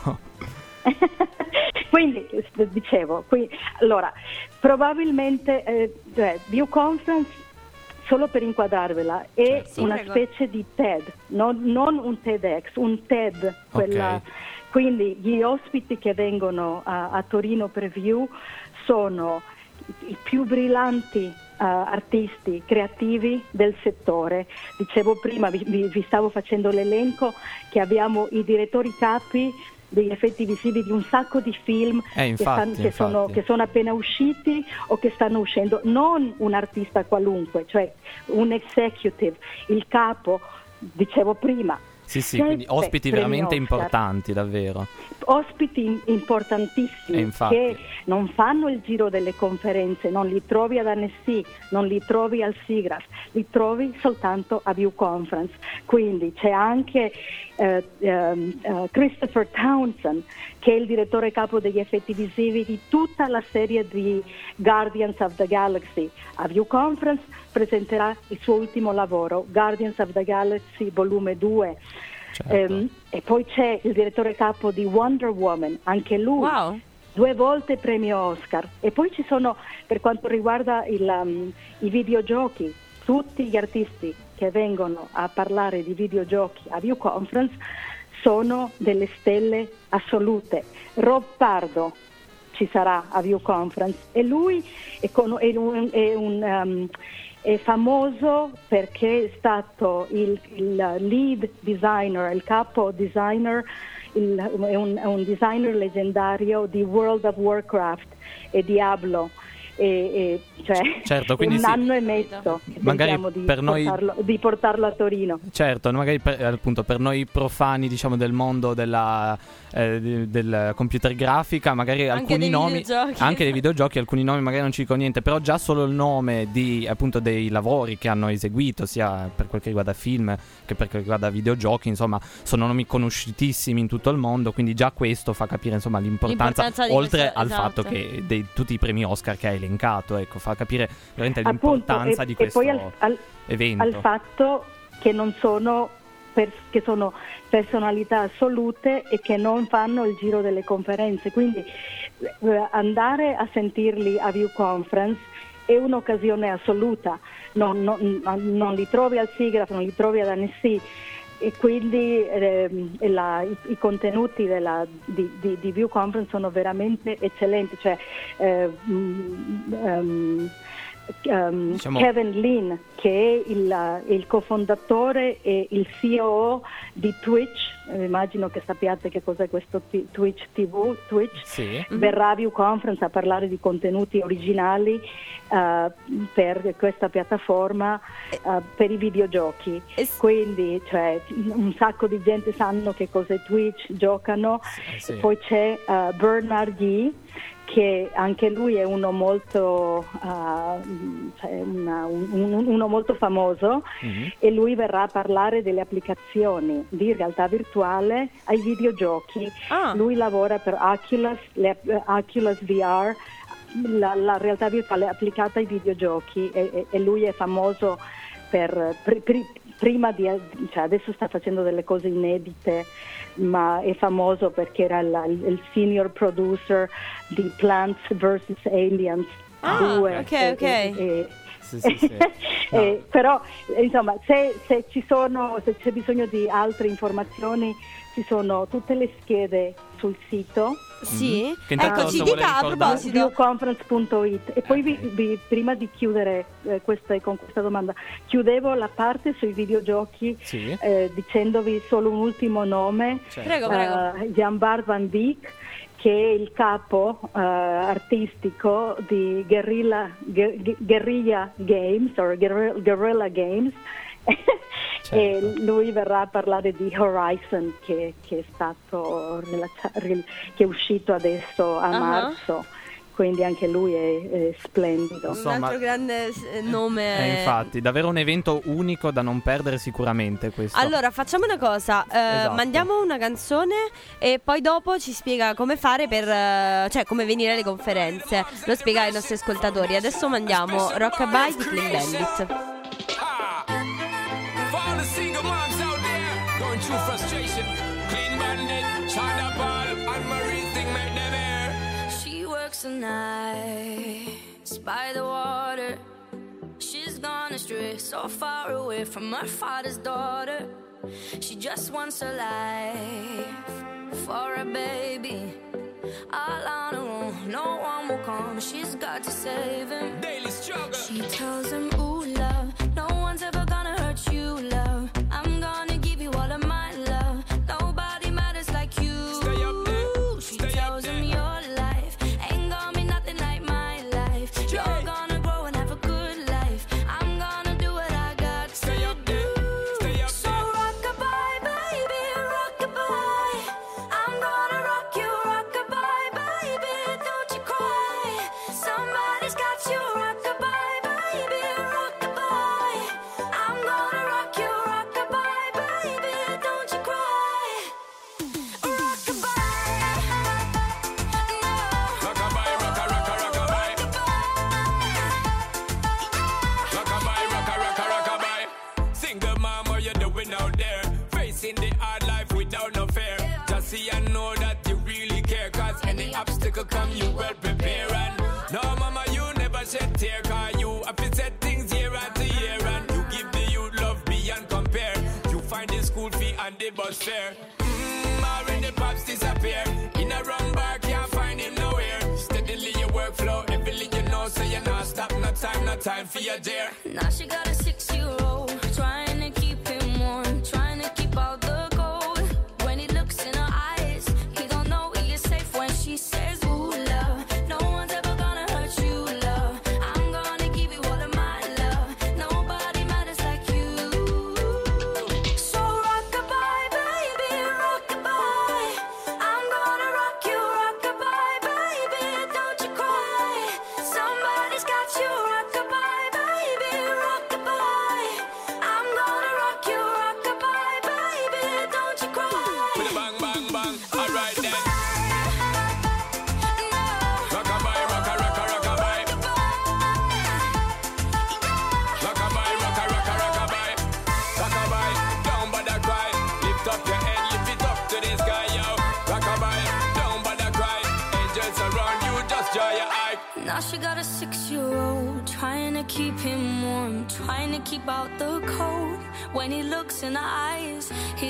Quindi eh, dicevo, qui, allora probabilmente eh, cioè, View Conference, solo per inquadrarvela, è Certo. una Sì, prego. specie di TED, non, non un TEDx, un TED. Quella, Ok. Quindi gli ospiti che vengono a, a Torino per View sono i più brillanti uh, artisti creativi del settore. Dicevo prima, vi, vi- vi stavo facendo l'elenco, che abbiamo i direttori capi degli effetti visivi di un sacco di film Eh, infatti, che, stanno- che sono, infatti. che sono appena usciti o che stanno uscendo, non un artista qualunque, cioè un executive, il capo, dicevo prima. Sì, sì, Sette quindi ospiti premi veramente Oscar. importanti, davvero. Ospiti in- E importantissimi infatti. che non fanno il giro delle conferenze, non li trovi ad Annecy, non li trovi al SIGGRAPH, li trovi soltanto a View Conference. Quindi c'è anche eh, ehm, eh, Christopher Townsend, che è il direttore capo degli effetti visivi di tutta la serie di Guardians of the Galaxy. A View Conference presenterà il suo ultimo lavoro, Guardians of the Galaxy volume due. Certo. Ehm, e poi c'è il direttore capo di Wonder Woman, anche lui, Wow. due volte premio Oscar. E poi ci sono, per quanto riguarda il, um, i videogiochi, tutti gli artisti che vengono a parlare di videogiochi a View Conference sono delle stelle assolute. Rob Pardo ci sarà a View Conference e lui è, con- è un, è un, um, è famoso perché è stato il, il lead designer, il capo designer, il- è, un, è un designer leggendario di World of Warcraft e Diablo. E, e, cioè, Certo, quindi un sì. anno e mezzo che Magari tentiamo di, per noi- portarlo, di portarlo a Torino. Certo, magari per, appunto per noi profani, diciamo, del mondo della, eh, di- del computer grafica, magari Anche alcuni dei nomi, videogiochi. anche dei videogiochi, alcuni nomi magari non ci dicono niente, però già solo il nome di, appunto, dei lavori che hanno eseguito, sia per quel che riguarda film che per quel che riguarda videogiochi, insomma, sono nomi conosciutissimi in tutto il mondo, quindi già questo fa capire, insomma, l'importanza, L'importanza di oltre questo, al esatto. fatto che dei, tutti i premi Oscar che hai elencato, ecco, fa capire veramente Appunto, l'importanza e, di e questo poi al, al- evento. al fatto che non sono per- che sono personalità assolute e che non fanno il giro delle conferenze, quindi eh, andare a sentirli a View Conference è un'occasione assoluta. Non, non- non li trovi al SIGGRAPH, non li trovi ad Annecy, e quindi ehm, la, i, i contenuti della, di, di, di View Conference sono veramente eccellenti, cioè eh, um, um, diciamo... Kevin Lin, che è il, il cofondatore e il C O O di Twitch, eh, immagino che sappiate che cos'è questo t- Twitch T V, Twitch, sì. verrà a View Conference a parlare di contenuti originali uh, per questa piattaforma uh, per i videogiochi. Quindi cioè, un sacco di gente sanno che cos'è Twitch, giocano. Sì, sì. Poi c'è uh, Bernard Yee, che anche lui è uno molto uh, cioè una, un, uno molto famoso, mm-hmm. e lui verrà a parlare delle applicazioni di realtà virtuale ai videogiochi. Ah. Lui lavora per Oculus, le, uh, Oculus V R, la, la realtà virtuale applicata ai videogiochi, e, e, e lui è famoso per pri, pri, prima di, cioè adesso sta facendo delle cose inedite, ma è famoso perché era la, il senior producer di Plants versus. Aliens ah, due. Ok, e, ok. E, e, sì, sì, sì. No. e, però insomma, se, se ci sono, se c'è bisogno di altre informazioni, ci sono tutte le schede sul sito. Sì, mm-hmm. ecco, ci dica a proposito viewconference punto it. E poi vi, vi, prima di chiudere eh, questa, con questa domanda, chiudevo la parte sui videogiochi, sì. eh, dicendovi solo un ultimo nome. Certo. Prego, prego. Uh, Jan Bart van Beek, che è il capo uh, artistico di Guerrilla, Gu- Guerrilla Games o Guerrilla, Guerrilla Games. Certo. E lui verrà a parlare di Horizon, che, che è stato che è uscito adesso a uh-huh. marzo, quindi anche lui è, è splendido. Insomma, un altro grande nome. Eh, infatti, davvero un evento unico da non perdere sicuramente questo. Allora, facciamo una cosa, eh, esatto. mandiamo una canzone e poi dopo ci spiega come fare per, eh, cioè come venire alle conferenze. Lo spiega ai nostri ascoltatori. Adesso mandiamo Rockabye di Clean Bandit. True frustration, Clean Bandit, China Ball, and Marie thing make them air. She works the nights by the water. She's gone astray, so far away from her father's daughter. She just wants a life for a baby. All on her own, no one will come. She's got to save him. Daily struggle. She tells him, ooh, love, no one's ever gonna hurt you, love. I'm gonna give you all of my love. Nobody matters like you. Stay up there. She Stay tells up him there. your life ain't gonna be nothing like my life. Jay. You're gonna grow and have a good life. I'm gonna do what I got to Stay up there. Stay up so there. rock-a-bye, baby, rock-a-bye. I'm gonna rock you, rock-a-bye, baby, don't you cry. Somebody's got you, rock-a-bye, baby, rock-a-bye. I'm gonna rock you, rock-a-bye, baby, don't you cry. Rock-a-bye, no. Rockabye, rocka, rocka, rockabye. Rockabye, rocka, rocka, rockabye. Single mom, what you doing out there? Facing the hard life without no fear. Just see and know that you really care. Cause any obstacle come, you well prepare. And no, mama, you never shed tear. Cause you have to set things year after year. And you give the youth love beyond compare. You find the school fee and the bus fare. Mmm, already pops disappear. In a wrong bar, can't find him nowhere. Steadily your workflow, everything you know, so you're not stop, no time, no time for your dear. Now she got a six-year-old, trying to keep him warm, trying to keep out the cold. When he looks in her eyes, he don't know he is safe when she says, ooh, love, no one's ever gonna hurt you, love. I'm gonna give you all of my love. Nobody matters like you. So rock-a-bye, baby, rock-a-bye. I'm gonna rock you, rock-a-bye, baby, don't you cry. Somebody's got you, rock-a-bye, baby, rock-a-bye. I'm gonna rock you, rock-a-bye, baby, don't you cry. With a bang, bang, bang. Alright then. No. Rockabye, rocka, rocka, rockabye. Rockabye, rocka, rocka, rockabye. Rockabye, don't bother cry. Lift up your head, lift it up to the sky, yo. Rockabye, don't bother cry. Angels around you, just dry your eye. Now she got a six-year-old, trying to keep him warm, trying to keep out the cold. When he looks in her eyes,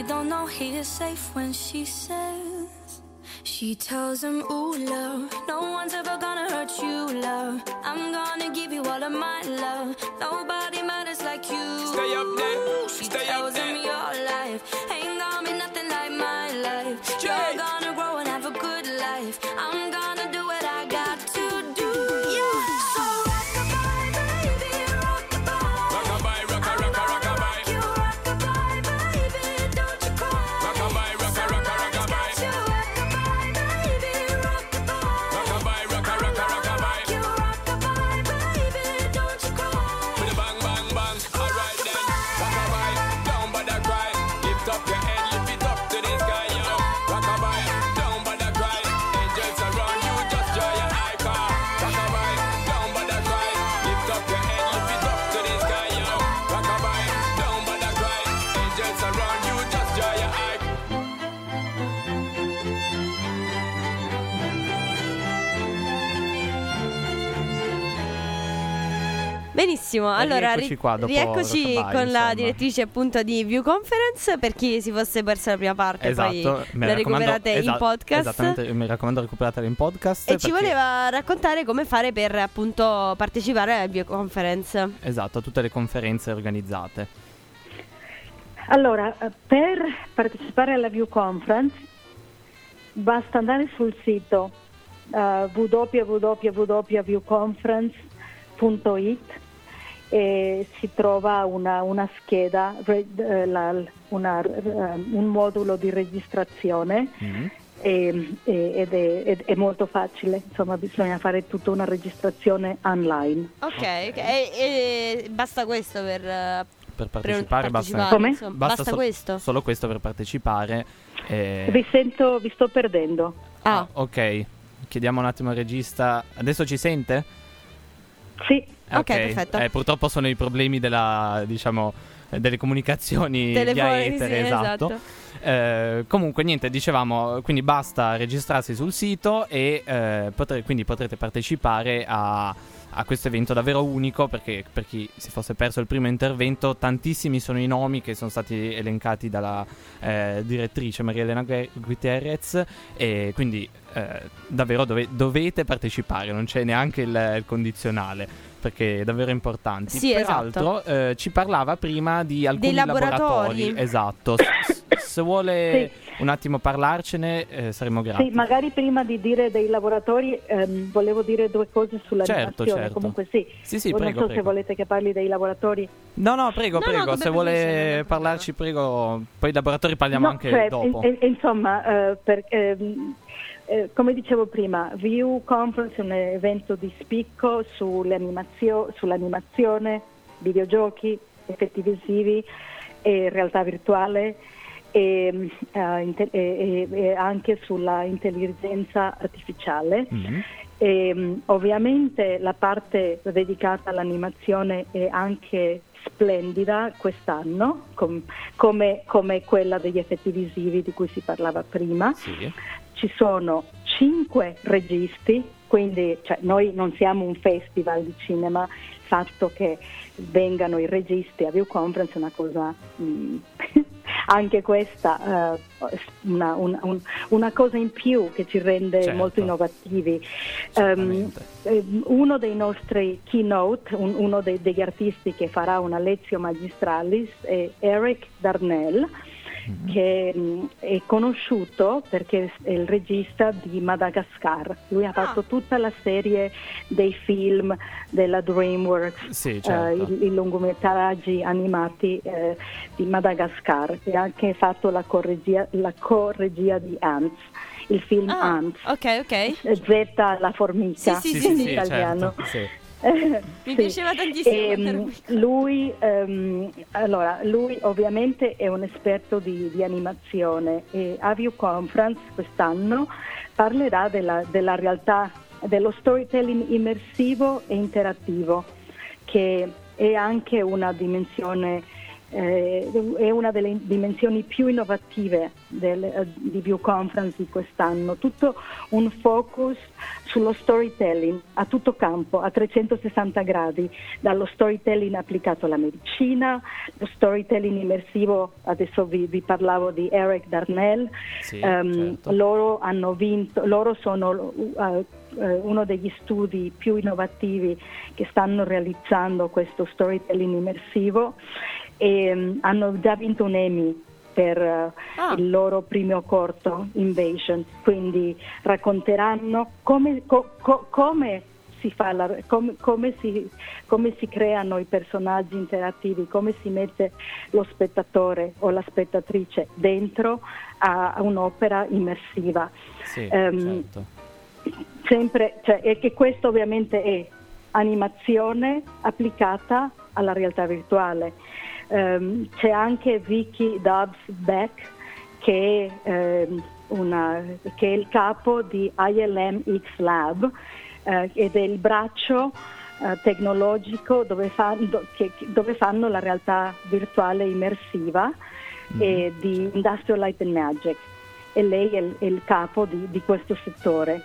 know he is safe when she says, she tells him, ooh, love, no one's ever gonna hurt you, love. I'm gonna give you all of my love. Nobody matters like you. Stay up there, She stay tells up there. him your life ain't gonna be nothing like my life. Jay. You're gonna grow and have a good life. I'm gonna do what I got to do. So rock-a-bye, baby, rock-a-bye. Rock-a-bye, rocka, rocka, rock-a-bye. You rock-a-bye, baby, don't you cry. Rock-a-bye, rocka, rocka, rock-a-bye. You rock-a-bye, baby, rock-a-bye. Rock-a-bye, rocka, rocka, rock-a-bye. You rock-a-bye, baby, don't you cry. With a bang, bang, bang. Alright then. Rock-a-bye, don't bother cry. Lift up your head, lift it up to the sky, yo. Rock-a-bye, don't bother cry. Angels around you, just joy your eye car. Rock-a-bye, don't bother cry. Lift up your head, lift it up to the sky, yo. Rock-a-bye, don't bother cry. Angels around you, just joy your eye. Benissimo, allora rieccoci ri- qua dopo rieccoci Rockabye, con la insomma. direttrice appunto di View Conference, per chi si fosse persa la prima parte Esatto, poi mi la raccomando- recuperate in esa- podcast. Esattamente, mi raccomando recuperatela in podcast. E ci perché- voleva raccontare come fare per appunto partecipare alla View Conference. Esatto, a tutte le conferenze organizzate. Allora, eh, per partecipare alla View Conference basta andare sul sito uh, w w w punto view conference punto i t e si trova una, una scheda, re- eh, la- una, eh, un modulo di registrazione. Mm. E- e- ed, è, ed è molto facile, insomma bisogna fare tutta una registrazione online. Ok, ok. E, e basta questo per, eh, Per per partecipare, basta, partecipare, Come? insomma. basta Basta so- questo? solo questo per partecipare. eh, Vi sento, vi sto perdendo. Ah, Ok, chiediamo un attimo al regista. Adesso ci sente? Sì, Ok, perfetto. Eh, purtroppo sono i problemi della, diciamo, eh, delle comunicazioni via Telefoni, etere, sì, esatto. esatto. Eh, comunque niente, dicevamo, quindi basta registrarsi sul sito e eh, potre- quindi potrete partecipare a, a questo evento davvero unico, perché per chi si fosse perso il primo intervento, tantissimi sono i nomi che sono stati elencati dalla eh, direttrice Maria Elena Gu- Gutierrez, e quindi eh, davvero dove- dovete partecipare, non c'è neanche il, il condizionale, perché è davvero importante. Sì, Peraltro eh, ci parlava prima di alcuni Dei laboratori. Esatto. S- se vuole Sì. un attimo parlarcene, eh, saremo grati. sì, magari prima di dire dei lavoratori ehm, volevo dire due cose sull'animazione. Certo, certo. Comunque sì, Sì, sì, non prego, so se prego. volete che parli dei lavoratori. No, no, prego, No, no, prego. come Se preferisce, vuole non è parlarci, prego. Poi i laboratori parliamo No, anche cioè, dopo. in- in- insomma, eh, per- ehm, eh, come dicevo prima, View Conference è un evento di spicco sulle animazio- sull'animazione, videogiochi, effetti visivi e realtà virtuale e, eh, inte- e- e- e anche sulla intelligenza artificiale. Mm. E, mh, ovviamente la parte dedicata all'animazione è anche splendida quest'anno, com- come, come quella degli effetti visivi di cui si parlava prima. Sì. Ci sono cinque registi, quindi cioè, noi non siamo un festival di cinema, il fatto che vengano i registi a View Conference è una cosa, mh, anche questa, eh, una, una- un- una cosa in più che ci rende Certo. molto innovativi. Assolutamente. Ehm, ehm, uno dei nostri keynote, un- uno dei- degli artisti che farà una lezione magistralis è Eric Darnell, che mh, è conosciuto perché è il regista di Madagascar. Lui ha fatto tutta la serie dei film della DreamWorks, Sì, eh, certo. i, i lungometraggi animati eh, di Madagascar, e ha anche fatto la corregia, la corregia di Ants, il film Ah, Ants. ok, ok. Eh, Z la formica Sì, sì, Sì, in sì, italiano. certo, sì. Mi Mi piaceva tantissimo Ehm, lui, ehm, allora, lui ovviamente è un esperto di, di animazione e a View Conference quest'anno parlerà della, della realtà, dello storytelling immersivo e interattivo, che è anche una dimensione eh, è una delle dimensioni più innovative del, di ViewConference di quest'anno, tutto un focus sullo storytelling a tutto campo, a trecentosessanta gradi, dallo storytelling applicato alla medicina, lo storytelling immersivo, adesso vi, vi parlavo di Eric Darnell, sì, um, certo. loro hanno vinto, loro sono uh, uno degli studi più innovativi che stanno realizzando questo storytelling immersivo e um, hanno già vinto un Emmy per uh, Ah. il loro primo corto Invasion, quindi racconteranno come, co, co, come si fa la, come, come, si, come si creano i personaggi interattivi, come si mette lo spettatore o la spettatrice dentro a, a un'opera immersiva. Sì, Ehm, certo. Sempre, cioè, e che questo ovviamente è animazione applicata alla realtà virtuale. Ehm, c'è anche Vicky Dobbs-Beck che è, ehm, una, che è il capo di I L M X Lab eh, ed è il braccio eh, tecnologico dove, fa, do, che, dove fanno la realtà virtuale immersiva Mm. e di Industrial Light and Magic, e lei è il, è il capo di, di questo settore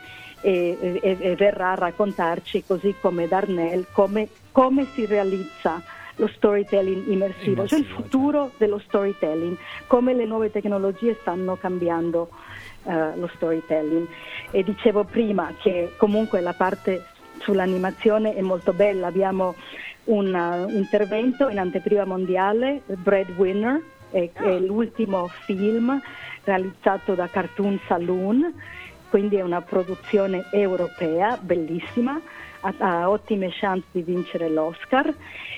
e, e, e verrà a raccontarci, così come Darnell, come, come si realizza lo storytelling immersivo, cioè il Immersivo, futuro dello storytelling, come le nuove tecnologie stanno cambiando eh, lo storytelling. E dicevo prima che comunque la parte sull'animazione è molto bella, abbiamo un uh, intervento in anteprima mondiale, Breadwinner, è, è l'ultimo film realizzato da Cartoon Saloon, quindi è una produzione europea bellissima, ha, ha ottime chance di vincere l'Oscar,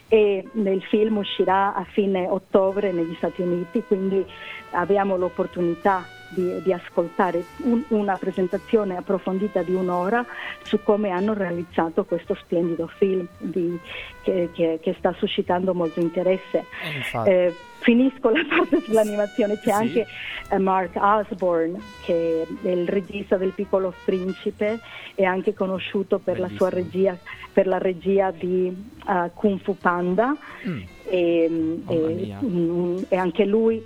e il film uscirà a fine ottobre negli Stati Uniti, quindi abbiamo l'opportunità di, di ascoltare un, una presentazione approfondita di un'ora su come hanno realizzato questo splendido film di, che, che, che sta suscitando molto interesse. Eh, infatti. Eh, finisco la parte sull'animazione, c'è Sì. anche eh, Mark Osborne, che è il regista del Piccolo Principe, è anche conosciuto per la sua Bellissimo. regia, per la regia di uh, Kung Fu Panda, Mm. e, Mamma e, mia. mm, e anche lui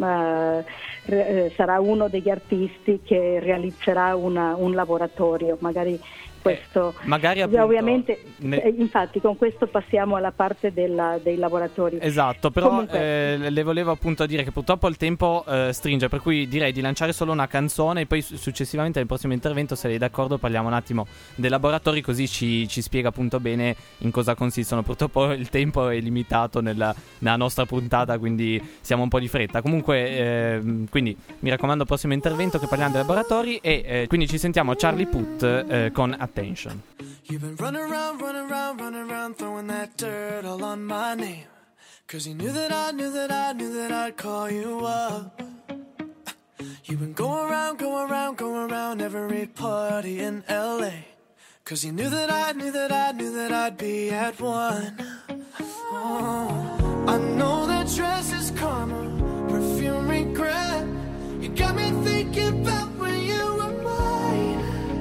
uh, re, sarà uno degli artisti che realizzerà una, un laboratorio, magari questo Eh, magari Ov- appunto ovviamente ne- eh, infatti con questo passiamo alla parte della, dei laboratori. Esatto, però Comunque- eh, le volevo appunto dire che purtroppo il tempo eh, stringe, per cui direi di lanciare solo una canzone e poi su- successivamente nel prossimo intervento, se lei è d'accordo, parliamo un attimo dei laboratori, così ci, ci spiega appunto bene in cosa consistono. Purtroppo il tempo è limitato nella, nella nostra puntata, quindi siamo un po' di fretta. Comunque, ehm, quindi mi raccomando, prossimo intervento che parliamo dei laboratori, e eh, quindi ci sentiamo Charlie Puth eh, con Attention. You've been running around, running around, running around, throwing that dirt all on my name. Cause you knew that I knew that I knew that I'd call you up. You've been going around, going around, going around every party in L A. Cause you knew that I knew that I knew that I'd be at one. Oh, I know that dress is karma, perfume regret. You got me thinking about when you were mine.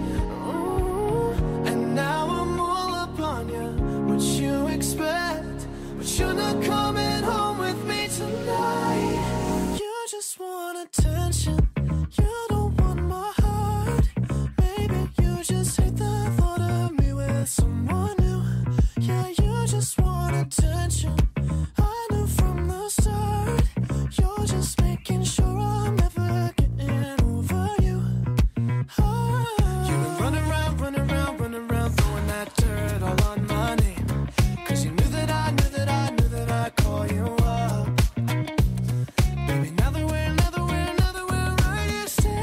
And now I'm all up on you, what you expect. But you're not coming home with me tonight. You just want attention, you don't want my heart. Maybe you just hate the thought of me with someone new. Yeah, you just want attention, I knew from the start. You're just making sure I'm never getting over you. Oh. You've been running around, running around, running around, throwing that dirt all on my name. Cause you knew that I knew that I knew that I'd call you up. Baby, now that we're, now that we're, now that we're right here standing.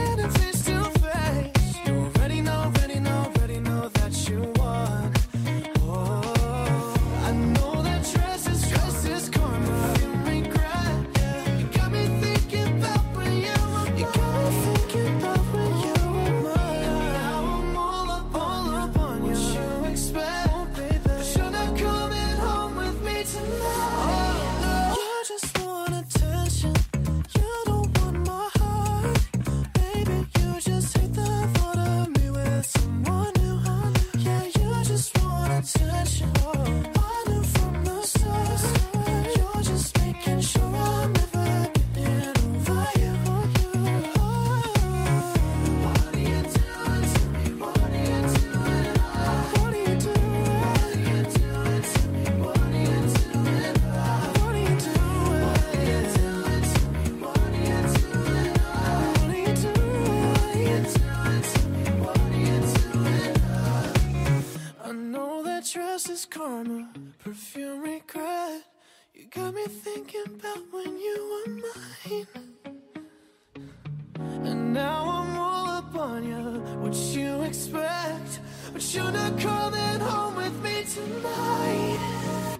is karma, perfume regret. You got me thinking about when you were mine. And now I'm all up on you, what you expect. But you're not coming home with me tonight.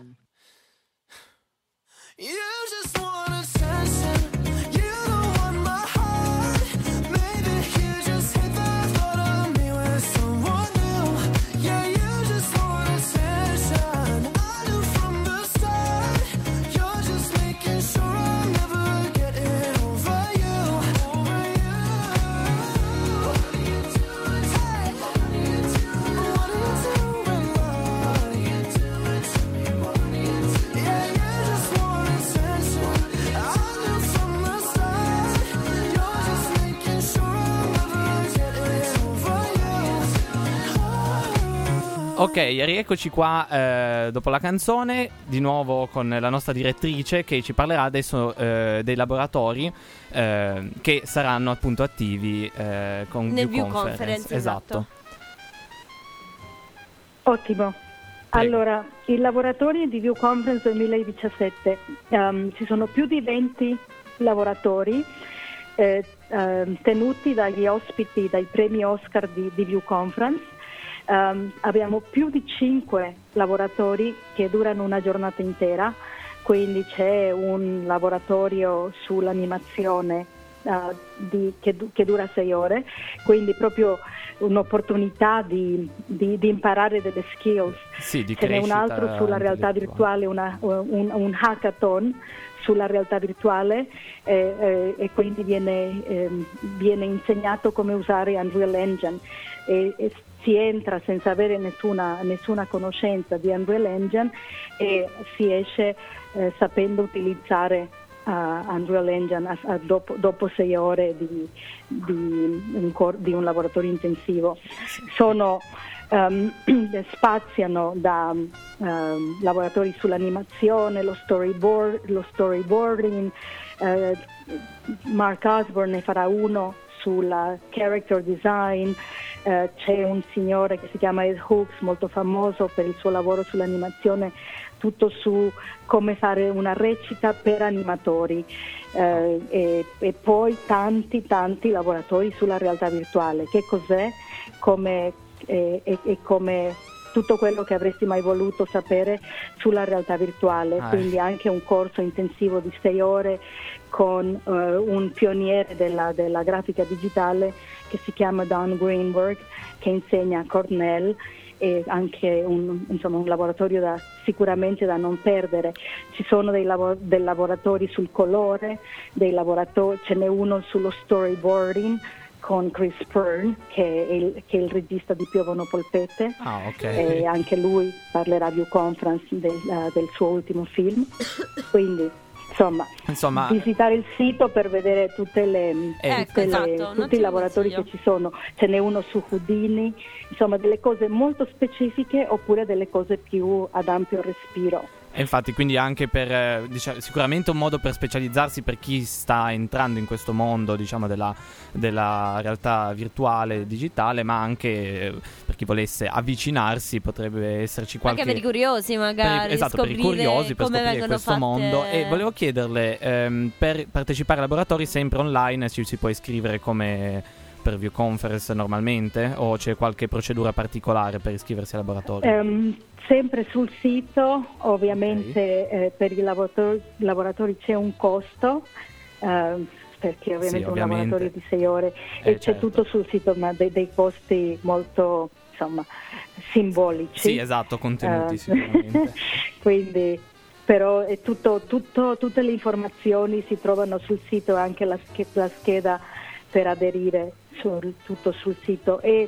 You just want attention. You don't want my heart. Maybe you just hate the thought of me with someone new. Yeah, you just want attention. I knew from the start. You're just making sure I'm never getting over you. Over you. What are you doing? Hey, what are you doing? What are you doing? What are you doing to me? What are you doing? Yeah, you just want attention. I knew from the start. You're just making sure I'm never getting over you. Ok, rieccoci qua eh, dopo la canzone, di nuovo con la nostra direttrice che ci parlerà adesso eh, dei laboratori eh, che saranno appunto attivi eh, con Nel View View Conference. Conference, Esatto. Ottimo. Allora, i laboratori di View Conference duemiladiciassette, ehm, ci sono più di venti laboratori eh, ehm, tenuti dagli ospiti, dai premi Oscar di, di View Conference. Ehm, abbiamo più di cinque laboratori che durano una giornata intera, quindi c'è un laboratorio sull'animazione eh, di- che, du- che dura sei ore, quindi proprio un'opportunità di, di- di imparare delle skills. Sì, di Ce n'è un crescita altro sulla realtà virtuale, una- un, un hackathon sulla realtà virtuale eh, eh, e quindi viene, ehm, viene insegnato come usare Unreal Engine e, e si entra senza avere nessuna, nessuna conoscenza di Unreal Engine e si esce eh, sapendo utilizzare uh, Unreal Engine a, a dopo, dopo sei ore di, di, un cor- di un laboratorio intensivo. Sono Um, spaziano da um, laboratori sull'animazione, lo storyboard, lo storyboarding, eh, Mark Osborne ne farà uno sulla character design, eh, c'è un signore che si chiama Ed Hooks, molto famoso per il suo lavoro sull'animazione, tutto su come fare una recita per animatori, eh, e, e poi tanti tanti laboratori sulla realtà virtuale. Che cos'è? Come E, e, e come tutto quello che avresti mai voluto sapere sulla realtà virtuale, Ah, quindi anche un corso intensivo di sei ore con eh, un pioniere della, della grafica digitale che si chiama Don Greenberg, che insegna a Cornell, e anche un, insomma, un laboratorio da, sicuramente da non perdere. Ci sono dei, labo- dei laboratori sul colore, dei laboratori, ce n'è uno sullo storyboarding con Chris Pern, che è il, che è il regista di Piovono Polpette. Ah, ok. E anche lui parlerà a View Conference del, uh, del suo ultimo film. Quindi insomma, Insomma, visitare il sito per vedere tutte le, Eh, tutte ecco, le- esatto, un tutti i ottimo laboratori consiglio. che ci sono. Ce n'è uno su Houdini, insomma delle cose molto specifiche oppure delle cose più ad ampio respiro. E infatti, quindi anche per eh, diciamo, sicuramente un modo per specializzarsi per chi sta entrando in questo mondo, diciamo, della, della realtà virtuale digitale, ma anche eh, per chi volesse avvicinarsi potrebbe esserci qualche Anche per i curiosi per i- magari, esatto, per i scoprire curiosi, per come scoprire vengono questo fatte... mondo. E volevo chiederle, ehm, per partecipare ai laboratori sempre online ci si può iscrivere come per View Conference normalmente, o c'è qualche procedura particolare per iscriversi ai laboratori? Ehm, sempre sul sito, ovviamente eh, per i laboratori, laboratori c'è un costo, ehm, perché ovviamente Sì, un ovviamente. laboratorio di sei ore Eh, e c'è certo. tutto sul sito, ma dei, dei costi molto, insomma, simbolici. Sì, esatto, contenuti Eh, sicuramente. Quindi, però è tutto, tutto, tutte le informazioni si trovano sul sito, anche la, sch- la scheda per aderire sul, tutto sul sito. E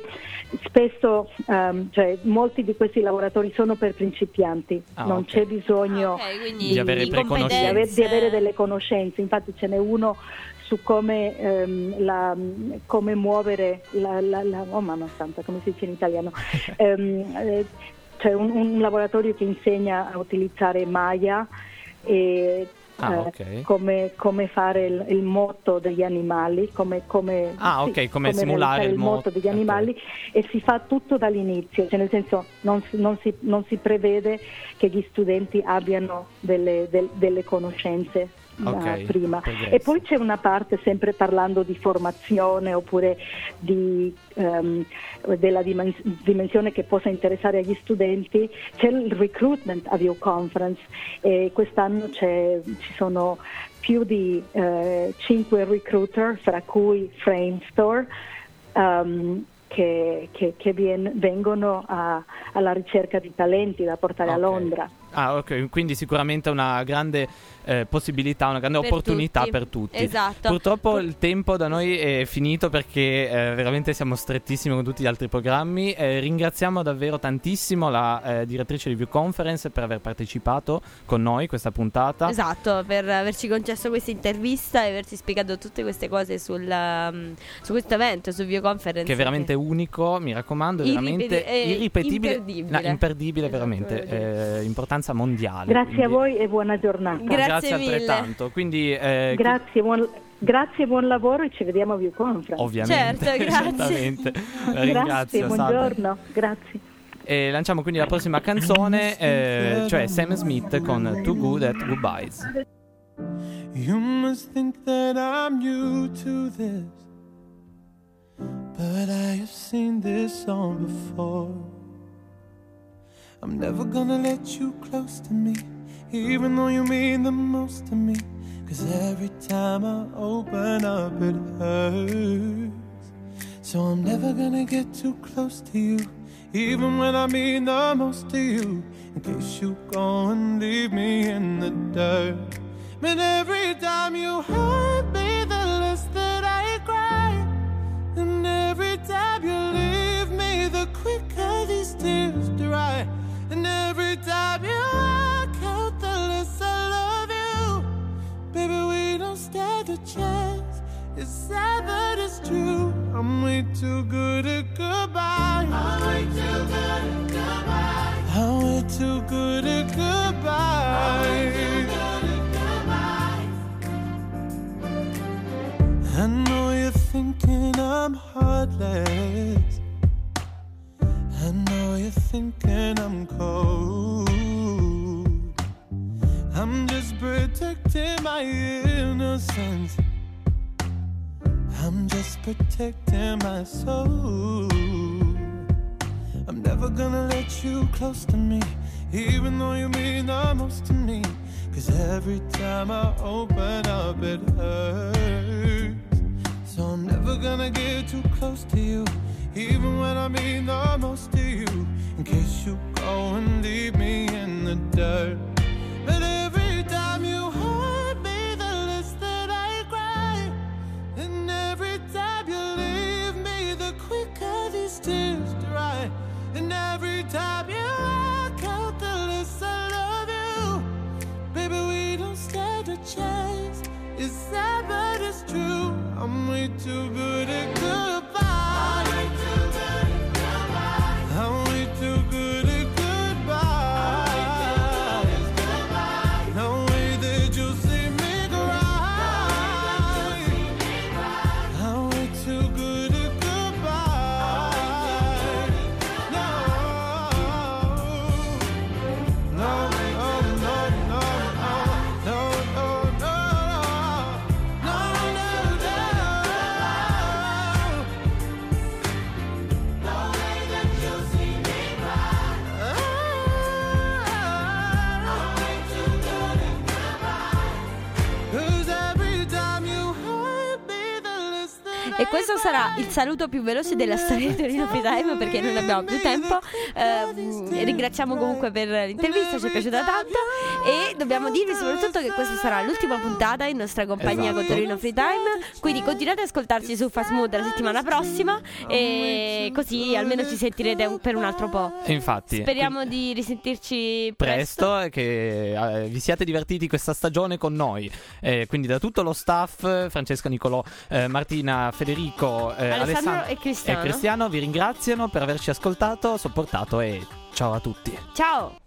spesso ehm, cioè, molti di questi laboratori sono per principianti, Ah, non ok. c'è bisogno Ah, ok, quindi Di avere di preconoscenze. di, aver- di avere competenze. delle conoscenze. Infatti ce n'è uno su come, ehm, la, come muovere la, la, la oh mamma santa, come si dice in italiano. Ehm, eh, c'è un, un laboratorio che insegna a utilizzare Maya e Ah, eh, ok. come, come fare il, il moto degli animali, come, come, Ah, ok, come simulare realizzare il il moto moto, degli ok. animali, e si fa tutto dall'inizio, cioè nel senso non si, non si, non si prevede che gli studenti abbiano delle, del- delle conoscenze Ok, eh, prima. progressi. E poi c'è una parte, sempre parlando di formazione oppure di, ehm, della dimens- dimensione che possa interessare agli studenti, c'è il recruitment a View Conference, e quest'anno c'è, ci sono più di eh, cinque recruiter, fra cui Framestore, ehm, che, che, che vien- vengono a- alla ricerca di talenti da portare Ok. a Londra. Ah, ok, quindi sicuramente una grande eh, possibilità, una grande Per opportunità tutti. per tutti. Esatto. Purtroppo il tempo da noi è finito perché eh, veramente siamo strettissimi con tutti gli altri programmi. Eh, ringraziamo davvero tantissimo la eh, direttrice di View Conference per aver partecipato con noi questa puntata. Esatto, per averci concesso questa intervista e averci spiegato tutte queste cose sul, um, su questo evento, su View Conference. Che è veramente unico, mi raccomando, è veramente Irripeti- eh, irripetibile, imperdibile. no, imperdibile Esatto, veramente, volevo eh, importanza mondiale. Grazie quindi- a voi e buona giornata. Grazie Grazie mille. altrettanto. Quindi, eh, Grazie, buon, grazie, buon lavoro, e ci vediamo a View Conference. ovviamente, Certo, grazie. certamente. La Grazie, ringrazio. salve. buongiorno, grazie. E lanciamo quindi la prossima canzone, eh, cioè Sam Smith con Too Good at Goodbyes. You must think that I'm new to this, but I have seen this song before. I'm never gonna let you close to me, even though you mean the most to me, 'cause every time I open up it hurts. So I'm never gonna get too close to you, even when I mean the most to you, in case you go and leave me in the dirt. But every time you hurt me, the less that I cry, and every time you leave me, the quicker these tears dry. And every time you walk out, the less I love you. Baby, we don't stand a chance. It's sad but it's true. I'm way too good at goodbye. I'm way too good at goodbye. I'm way too good at goodbye. I know you're thinking I'm heartless. I know you're thinking I'm cold. I'm just protecting my innocence. I'm just protecting my soul. I'm never gonna let you close to me, even though you mean the most to me, 'cause every time I open up it hurts. So I'm never gonna get too close to you, even when I mean the most to you, in case you go and leave me in the dirt. But every time you hurt me, the less that I cry, and every time you leave me, the quicker these tears dry. And every time you walk out, the less I love you. Baby, we don't stand a chance. It's sad but it's true. I'm way too good at goodbye. I'm way too good at goodbye. I'm way too good at goodbye. No way that you'll see me cry. I'm way too good at goodbye. No, no, no, no, no, no, no, no, no, no, no. No way that you'll see me cry. I'm way too good at goodbye. 'Cause every time you hurt me, the less that E questo sarà il saluto più veloce della storia di Torino Free Time, perché non abbiamo più tempo. Ehm, ringraziamo comunque per l'intervista, ci è piaciuta tanto, e dobbiamo dirvi soprattutto che questa sarà l'ultima puntata in nostra compagnia Esatto. con Torino Free Time, quindi continuate ad ascoltarci su Fast Mood la settimana prossima, e così almeno ci sentirete un- per un altro po'. E infatti, Speriamo di risentirci presto. presto e che eh, vi siate divertiti questa stagione con noi. Eh, quindi da tutto lo staff, Francesca, Nicolò, eh, Martina, Federico, eh, Alessandro Alessandro e Cristiano. e Cristiano vi ringraziano per averci ascoltato, sopportato, e ciao a tutti. Ciao!